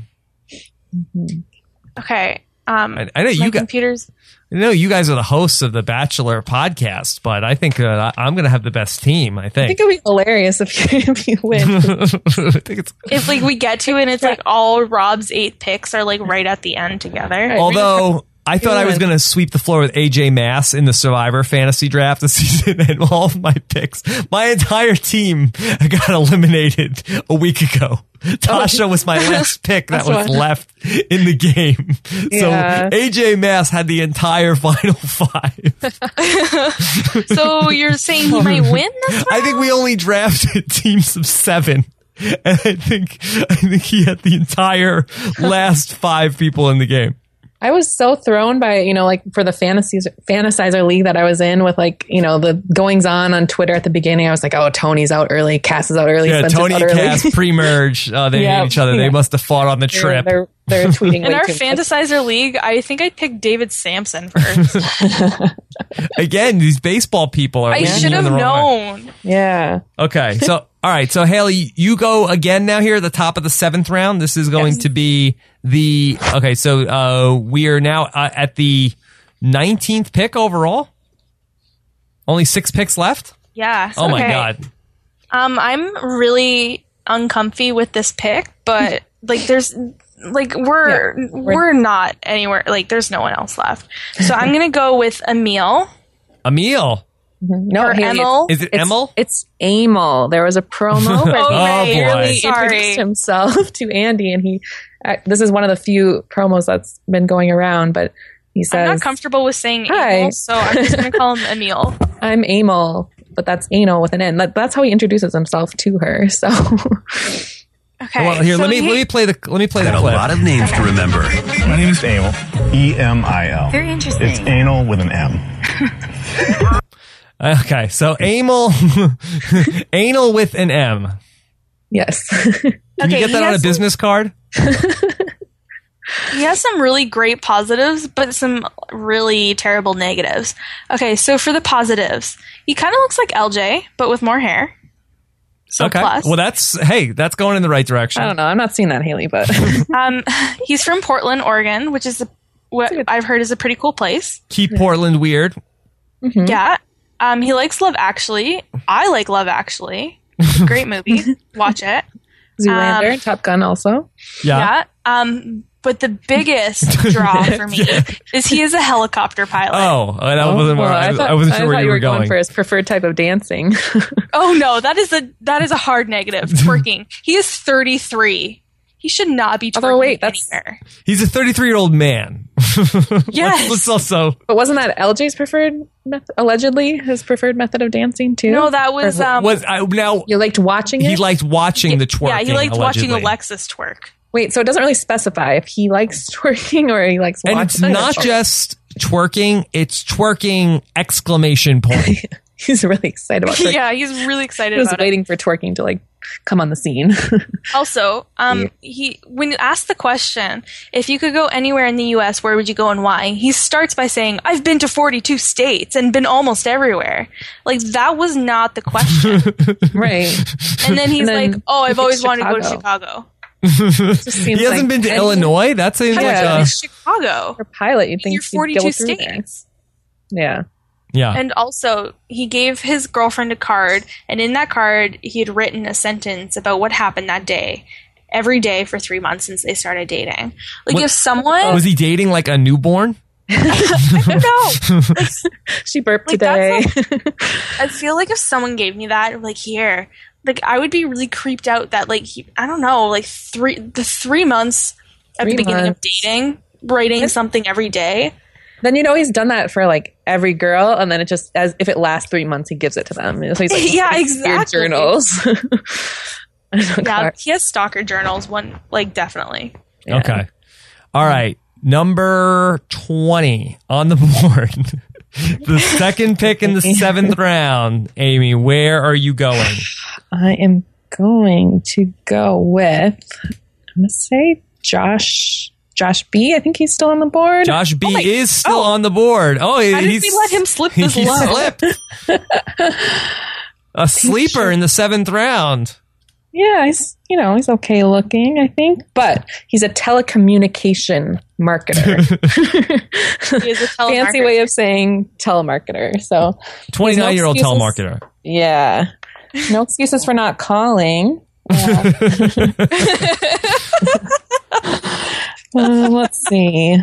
Okay. I know my you got. computers. I know you guys are the hosts of the Bachelor podcast, but I think I'm going to have the best team. I I think. think it'll be hilarious if you win. I think it's. If we get to it and it's like all Rob's 8 picks are like right at the end together. Although I thought I was going to sweep the floor with AJ Mass in the Survivor fantasy draft this season, and all of my picks, my entire team got eliminated a week ago. Tasha was my last pick that was left in the game. Yeah. So AJ Mass had the entire final 5. So you're saying he might win this round? I think we only drafted teams of 7. And I think he had the entire last 5 people in the game. I was so thrown by, like for the fantasizer league that I was in with the goings on Twitter at the beginning. I was like, oh, Tony's out early. Cass is out early. Yeah, Spencer's Tony out and early. Cass pre-merge. They hate each other. They must have fought on the trip. They're tweeting In way our too much. fantasizer league, I think I picked David Sampson first. Again, these baseball people are I leading should you in have the wrong way. known. Yeah. Okay, so all right, so Haley, you go again now here at the top of the 7th round. This is going to be we are now at the 19th pick overall. Only 6 picks left. Yeah. Oh my okay. god. I'm really uncomfy with this pick, but we're not anywhere. Like there's no one else left. So I'm gonna go with Emil. Emil. No, Or Haley, Emil. Is it Emil? It's Emil. There was a promo where Oh, he right. boy. really Sorry. introduced himself to Andy, and this is one of the few promos that's been going around, but he says, I'm not comfortable with saying Hi. Emil, so I'm just gonna call him Emil. I'm Emil, but that's anal with an N. That's how he introduces himself to her. So Okay. Well, here, so let me play the Got a clip. lot of names to remember. My name is Emil. E-M-I-L. Very interesting. It's anal with an M. Okay, so anal with an M. yes. Can Okay, you get he that on a has business card? He has some really great positives, but some really terrible negatives. Okay, so for the positives, he kind of looks like LJ, but with more hair. So Okay. plus. Well, that's going in the right direction. I don't know. I'm not seeing that, Haley, but He's from Portland, Oregon, which is what I've heard is a pretty cool place. Keep Portland weird. Yeah. He likes Love Actually. I like Love Actually. It's a great movie. Watch it. Zoolander, Top Gun also. Yeah. Yeah. But the biggest draw for me is he is a helicopter pilot. Oh, that wasn't where I wasn't sure where you were going for his preferred type of dancing. Oh no, that is a hard negative. Twerking. He is 33. He should not be twerking anywhere. He's a 33-year-old man. Yes. Let's also. But wasn't that LJ's preferred allegedly his preferred method of dancing too? No, that was now you liked watching it. He liked watching the twerking. Yeah, he liked allegedly. watching Alexis twerk. Wait, so it doesn't really specify if he likes twerking or he likes watching. And it's not just twerking; it's twerking exclamation point. He's really excited about twerking. Yeah, he's really excited. He was waiting for twerking to come on the scene. Also, when asked the question, if you could go anywhere in the U.S., where would you go and why? He starts by saying, "I've been to 42 states and been almost everywhere." Like, that was not the question. Right. And then he's like, "Oh, I've always wanted to go to Chicago." He hasn't been to Illinois? That seems like Chicago. For pilot, you'd think you're 42 states. Yeah. Yeah. And also, he gave his girlfriend a card, and in that card, he had written a sentence about what happened that day, every day for 3 months since they started dating. Like, if someone... Was he dating, like, a newborn? I don't know. Like, she burped today. I feel like if someone gave me that, like, here, like, I would be really creeped out that, like, I don't know, like, 3 months at the beginning of dating, writing something every day. Then you'd always done that for like every girl, and then it just, as if it lasts 3 months, he gives it to them. So he's like, yeah, exactly. Journals. Yeah, he has stalker journals. One, like, definitely. Yeah. Okay. All right. Number 20 on the board. The second pick in the 7th round. Amy, where are you going? I am going to go with, I'm going to say Josh B. I think he's still on the board. Josh B is still on the board. Oh, how did we let him slip this low? Slipped. A sleeper in the 7th round. Yeah, he's okay looking, I think, but he's a telecommunication marketer. He is a telemarketer. Fancy way of saying telemarketer. So 29-year-old telemarketer. Yeah. No excuses for not calling. Let's see.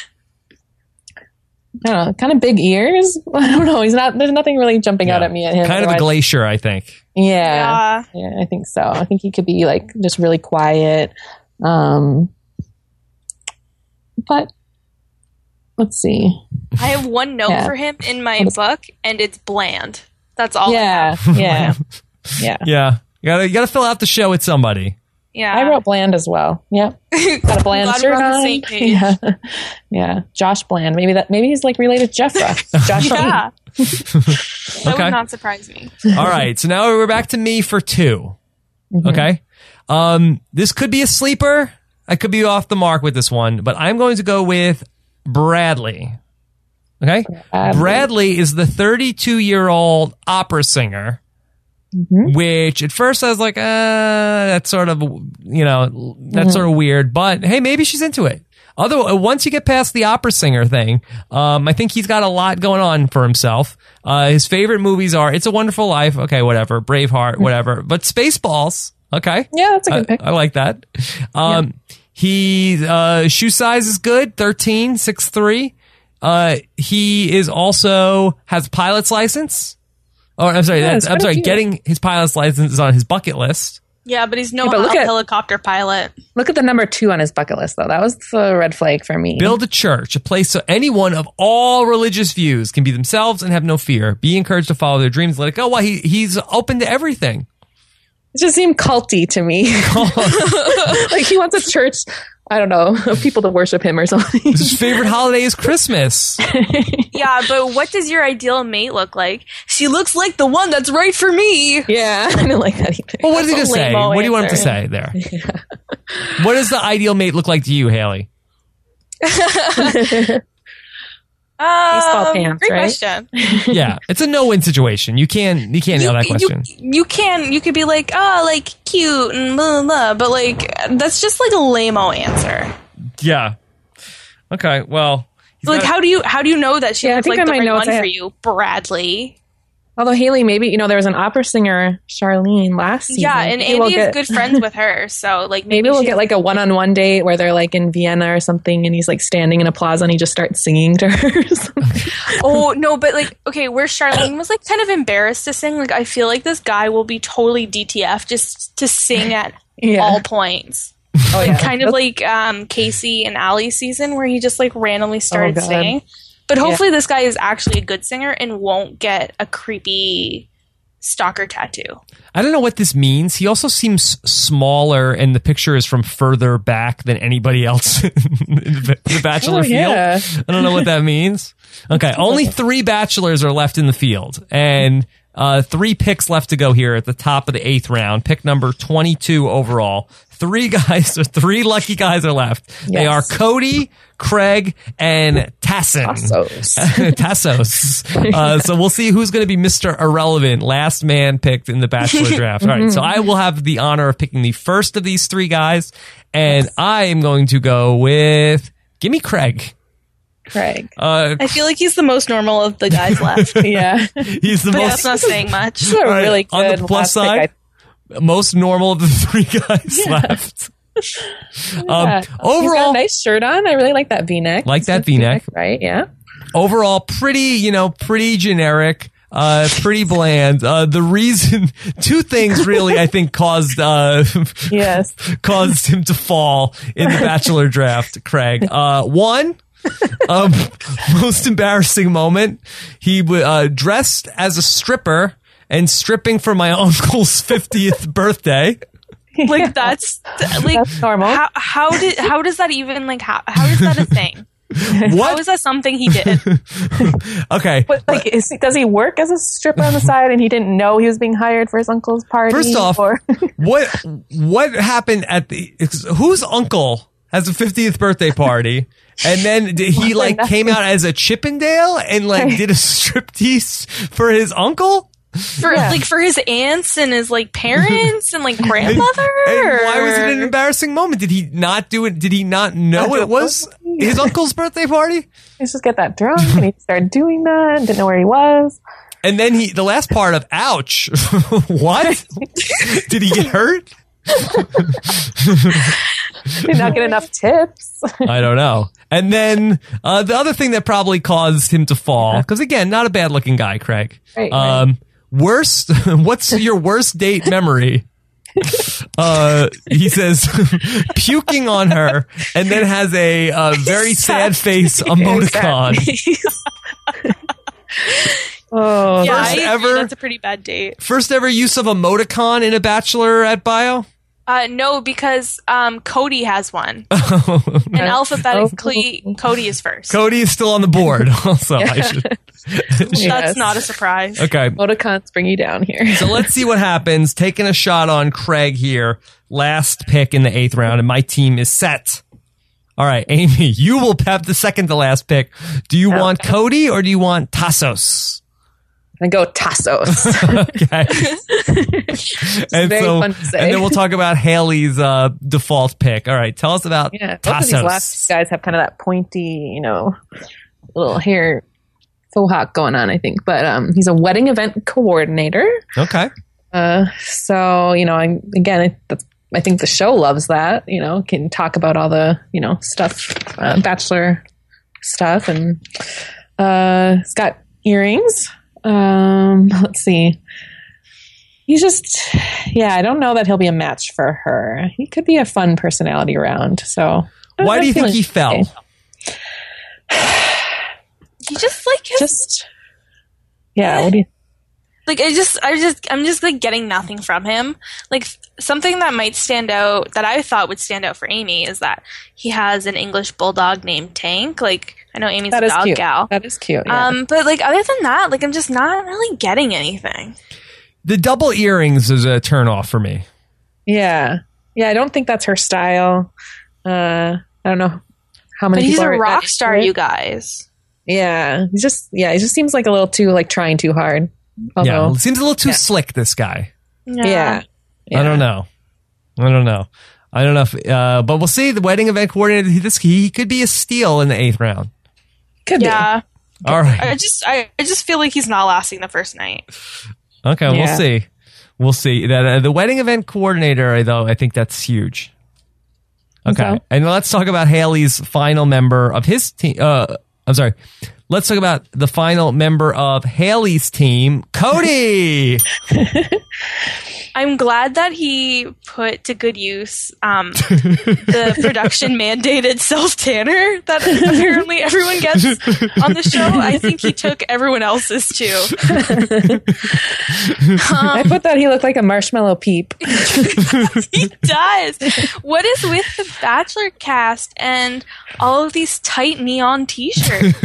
I don't know, kind of big ears. I don't know. There's nothing really jumping out at me at him. Kind of a glacier, I think. Yeah, I think so. I think he could be like just really quiet. But let's see. I have one note for him in my book, and it's bland. That's all. Yeah. Yeah. You gotta fill out the show with somebody. Yeah, I wrote Bland as well. Yep, got a Bland shirt on. The same page. Yeah, Josh Bland. Maybe he's like related to Jeffra. Josh. Yeah, that would not surprise me. All right, so now we're back to me for 2. Mm-hmm. Okay, this could be a sleeper. I could be off the mark with this one, but I'm going to go with Bradley. Okay, Bradley is the 32-year-old opera singer. Mm-hmm. Which at first I was like, that's sort of, sort of weird. But hey, maybe she's into it. Although once you get past the opera singer thing, I think he's got a lot going on for himself. His favorite movies are It's a Wonderful Life, okay, whatever, Braveheart, whatever. But Spaceballs, okay, yeah, that's a good pick. I like that. He shoe size is good, 13, 6'3". He is also has a pilot's license. Oh, I'm sorry. Getting his pilot's license is on his bucket list. Yeah, but he's no helicopter pilot. Look at the number 2 on his bucket list, though. That was the red flag for me. Build a church, a place so anyone of all religious views can be themselves and have no fear. Be encouraged to follow their dreams. Let it go. Well, he's open to everything. It just seemed culty to me. Like he wants a church, I don't know, of people to worship him or something. His favorite holiday is Christmas. Yeah, but what does your ideal mate look like? She looks like the one that's right for me. Yeah, I don't like that either. Well, what did he just say? What do you want him to say there? Yeah. What does the ideal mate look like to you, Haley? Baseball pants, great right? question. Yeah, it's a no-win situation. You can't nail that question. You could be like, like cute and blah, blah, blah, but like that's just like a lame-o answer. Yeah. Okay. Well, like how do you know that she looks like the right one for you, Bradley? Although Haley, maybe, there was an opera singer, Charlene, last season. Yeah, and Maybe Andy is good friends with her, so like maybe we'll get like a one-on-one date where they're like in Vienna or something, and he's like standing in a plaza and he just starts singing to her. Or something. Oh no, but like where Charlene was like kind of embarrassed to sing. Like I feel like this guy will be totally DTF just to sing at all points. Oh yeah, kind of like Casey and Allie's season where he just like randomly started singing. But hopefully this guy is actually a good singer and won't get a creepy stalker tattoo. I don't know what this means. He also seems smaller, and the picture is from further back than anybody else in the Bachelor field. I don't know what that means. Okay, only 3 Bachelors are left in the field, and 3 picks left to go here at the top of the 8th round. Pick number 22 overall. 3 lucky guys are left. Yes. They are Cody, Craig, and Tassos. So we'll see who's going to be Mr. Irrelevant, last man picked in the Bachelor draft. All right, so I will have the honor of picking the first of these 3 guys, and I am going to go with, give me Craig. I feel like he's the most normal of the guys left. Yeah. He's the most. That's not saying much. Really good. On the plus side, most normal of the 3 guys left. Overall, he's got a nice shirt on. I really like that V-neck. V-neck, right? Yeah. Overall, pretty generic. Pretty bland. The reason, 2 things really, I think, caused caused him to fall in the Bachelor draft, Craig. One, most embarrassing moment. He dressed as a stripper and stripping for my uncle's 50th birthday. Like that's normal. How does that even how is that a thing? What? How is that something he did? Okay. But does he work as a stripper on the side and he didn't know he was being hired for his uncle's party? First off, what happened at whose uncle has a 50th birthday party? And then he came out as a Chippendale and did a striptease for his uncle? For his aunts and his parents and grandmother. And why was it an embarrassing moment? Did he not do it? Did he not know it was his uncle's birthday party? He just get that drunk and he started doing that and didn't know where he was. And then the last part of ouch. What? Did he get hurt? Did not get enough tips. I don't know. And then the other thing that probably caused him to fall, because again, not a bad looking guy, Craig. Right. What's your worst date memory? He says puking on her and then has a very sad face emoticon. That's a pretty bad date. First ever use of emoticon in a Bachelorette bio? No, because Cody has one. And alphabetically, Cody is first. Cody is still on the board also. That's not a surprise. Okay. Emoticons bring you down here. So let's see what happens. Taking a shot on Craig here. Last pick in the 8th round, and my team is set. All right, Amy, you will have the second to last pick. Do you want Cody or do you want Tassos? And go Tassos. Okay. And very fun to say. And then we'll talk about Haley's default pick. All right, tell us about Tassos. Both of these last guys have kind of that pointy, little hair faux hawk going on, I think. But he's a wedding event coordinator. Okay. So, I think the show loves that, can talk about all the, stuff, Bachelor stuff. And he's got earrings. Let's see. He's just, I don't know that he'll be a match for her. He could be a fun personality around. So why do you think he fell? He just what do you? I'm just getting nothing from him. Something that might stand out, that I thought would stand out for Amy, is that he has an English bulldog named Tank. I know Amy's a dog gal. That is cute. Yeah. But other than that, I'm just not really getting anything. The double earrings is a turnoff for me. Yeah. I don't think that's her style. I don't know how many. But he's people a rock star, you guys. Yeah, he just seems like a little too trying too hard. Although, it seems a little too slick. This guy. Yeah. I don't know. If, but we'll see. The wedding event coordinator. He could be a steal in the 8th round. Could be. All right. I just feel like he's not lasting the first night. Okay, we'll see. We'll see. That the wedding event coordinator, though, I think that's huge. Okay, and let's talk about Haley's final member of his team. I'm sorry. Let's talk about the final member of Haley's team, Cody. I'm glad that he put to good use the production mandated self tanner that apparently everyone gets on the show. I think he took everyone else's too. I put that he looked like a marshmallow peep. He does. What is with the Bachelor cast and all of these tight neon t-shirts?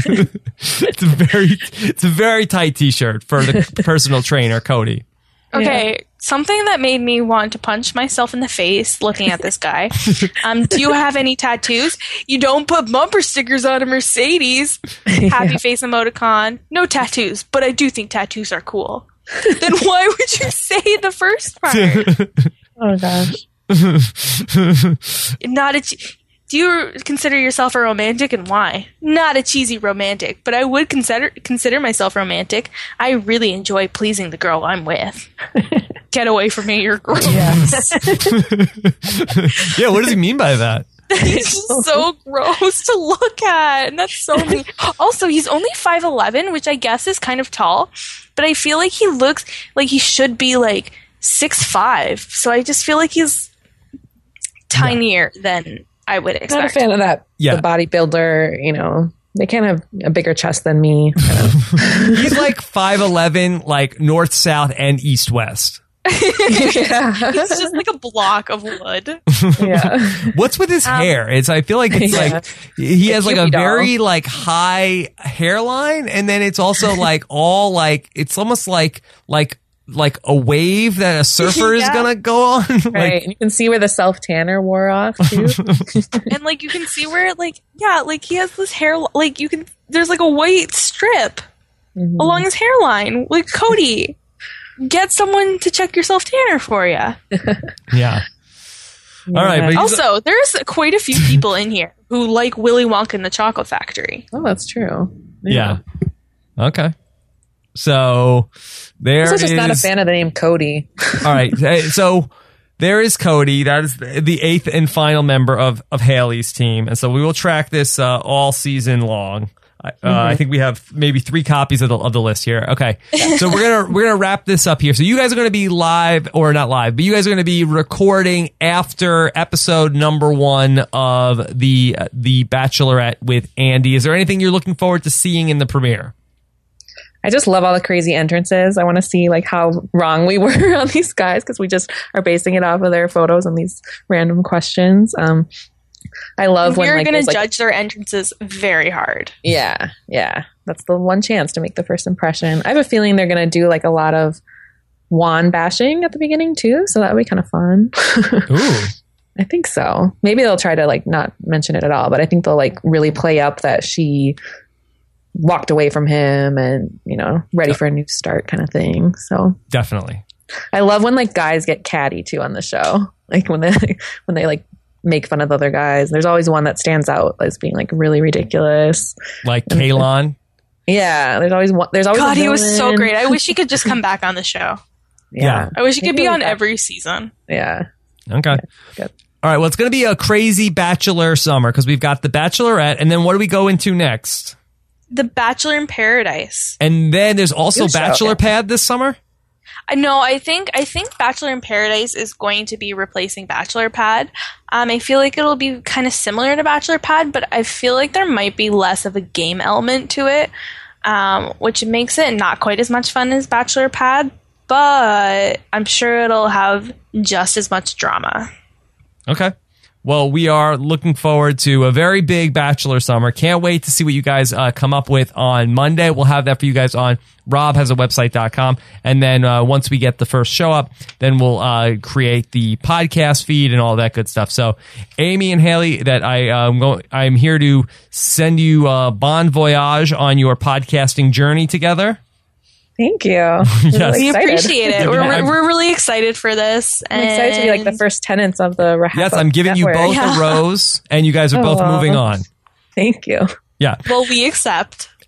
It's a very tight t-shirt for the personal trainer, Cody. Okay, something that made me want to punch myself in the face looking at this guy. Do you have any tattoos? You don't put bumper stickers on a Mercedes. Happy face emoticon. No tattoos, but I do think tattoos are cool. Then why would you say the first part? Oh gosh. Do you consider yourself a romantic, and why? Not a cheesy romantic, but I would consider myself romantic. I really enjoy pleasing the girl I'm with. Get away from me, you're gross. Yes. Yeah, what does he mean by that? He's just so gross to look at, and that's so mean. Also, he's only 5'11", which I guess is kind of tall, but I feel like he looks like he should be like 6'5", so I just feel like he's tinier than I would expect. Not a fan of that. Yeah. The bodybuilder, they can't have a bigger chest than me. He's like 5'11", like north, south, and east, west. He's just like a block of wood. Yeah. What's with his hair? I feel like it's like he has like a very like high hairline, and then it's also like all like it's almost like a wave that a surfer is gonna go on. Right. And you can see where the self tanner wore off too. And like you can see where like he has this hair like there's like a white strip along his hairline. Like, Cody, get someone to check your self tanner for you. Yeah. All right. But also, there's quite a few people in here who like Willy Wonka and the Chocolate Factory. Oh, that's true. Yeah. Okay. So there I'm is. just not a fan of the name Cody. All right. So there is Cody. That is the 8th and final member of Haley's team, and so we will track this all season long. I think we have maybe 3 copies of the list here. Okay, so we're gonna wrap this up here. So you guys are gonna be live, or not live, but you guys are gonna be recording after episode number 1 of the Bachelorette with Andy. Is there anything you're looking forward to seeing in the premiere? I just love all the crazy entrances. I want to see like how wrong we were on these guys, because we just are basing it off of their photos and these random questions. I love when we're going to judge their entrances very hard. Yeah. That's the one chance to make the first impression. I have a feeling they're going to do like a lot of Juan bashing at the beginning too, so that would be kind of fun. Ooh. I think so. Maybe they'll try to like not mention it at all, but I think they'll like really play up that she walked away from him and, ready for a new start kind of thing. So definitely. I love when like guys get catty too on the show. Like when they like make fun of the other guys. There's always one that stands out as being like really ridiculous. Like Kalon. Yeah. There's always God, he was so great. I wish he could just come back on the show. Yeah. I wish he could be on every season. Yeah. Okay. Yeah, good. All right. Well, it's going to be a crazy Bachelor summer because we've got the Bachelorette, and then what do we go into next? The Bachelor in Paradise. And then there's also Bachelor Pad this summer? No, I think Bachelor in Paradise is going to be replacing Bachelor Pad. I feel like it'll be kind of similar to Bachelor Pad, but I feel like there might be less of a game element to it, which makes it not quite as much fun as Bachelor Pad, but I'm sure it'll have just as much drama. Okay. Well, we are looking forward to a very big Bachelor summer. Can't wait to see what you guys come up with on Monday. We'll have that for you guys on robhasawebsite.com. And then once we get the first show up, then we'll create the podcast feed and all that good stuff. So, Amy and Haley, that I'm here to send you bon voyage on your podcasting journey together. Thank you. Yes. We appreciate it. We're really excited for this. I'm excited to be like the first tenants of the Rahapa. Yes, I'm giving you both a rose, and you guys are both moving on. Thank you. Yeah. Well, we accept.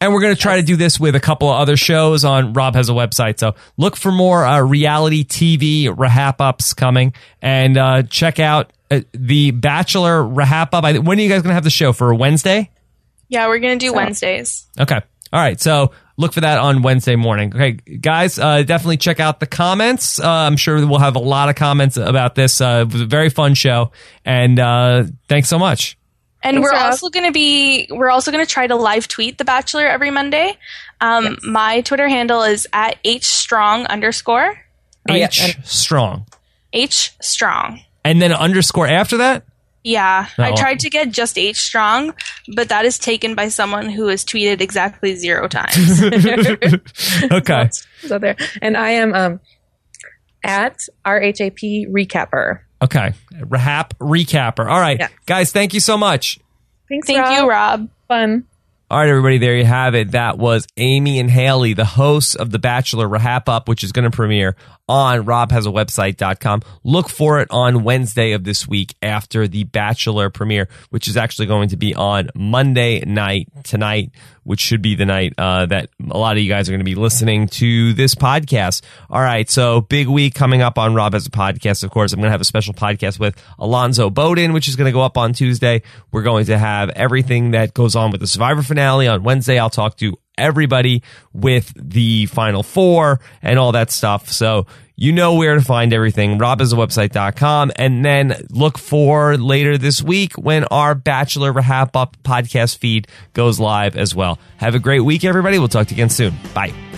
And we're going to try to do this with a couple of other shows on Rob Has a Website. So look for more reality TV Rahap-Ups coming. And check out the Bachelor Rahap-Up. When are you guys going to have the show? For Wednesday? Yeah, we're going to do Wednesdays. Okay. All right. So look for that on Wednesday morning. Okay, guys, definitely check out the comments. I'm sure we'll have a lot of comments about this. It was a very fun show. And thanks so much. And we're also going to try to live tweet The Bachelor every Monday. My Twitter handle is at @hstrong_. Strong. Strong. And then underscore after that? Yeah. I tried to get just Strong, but that is taken by someone who has tweeted exactly 0 times. Okay. So there. And I am at RHAP Recapper. Okay. Rahap Recapper. All right. Yeah. Guys, thank you so much. Thank you, Rob. Fun. All right, everybody, there you have it. That was Amy and Haley, the hosts of The Bachelor Rahap-Up, which is going to premiere on robhasawebsite.com. Look for it on Wednesday of this week after the Bachelor premiere, which is actually going to be on Monday night tonight, which should be the night that a lot of you guys are going to be listening to this podcast. All right, so big week coming up on Rob Has a Podcast. Of course, I'm going to have a special podcast with Alonzo Bowden, which is going to go up on Tuesday. We're going to have everything that goes on with the Survivor finale on Wednesday. I'll talk to everybody with the Final Four and all that stuff. So you know where to find everything, robhasawebsite.com. And then look for later this week when our Bachelor Rahap-Up podcast feed goes live as well. Have a great week, everybody. We'll talk to you again soon. Bye.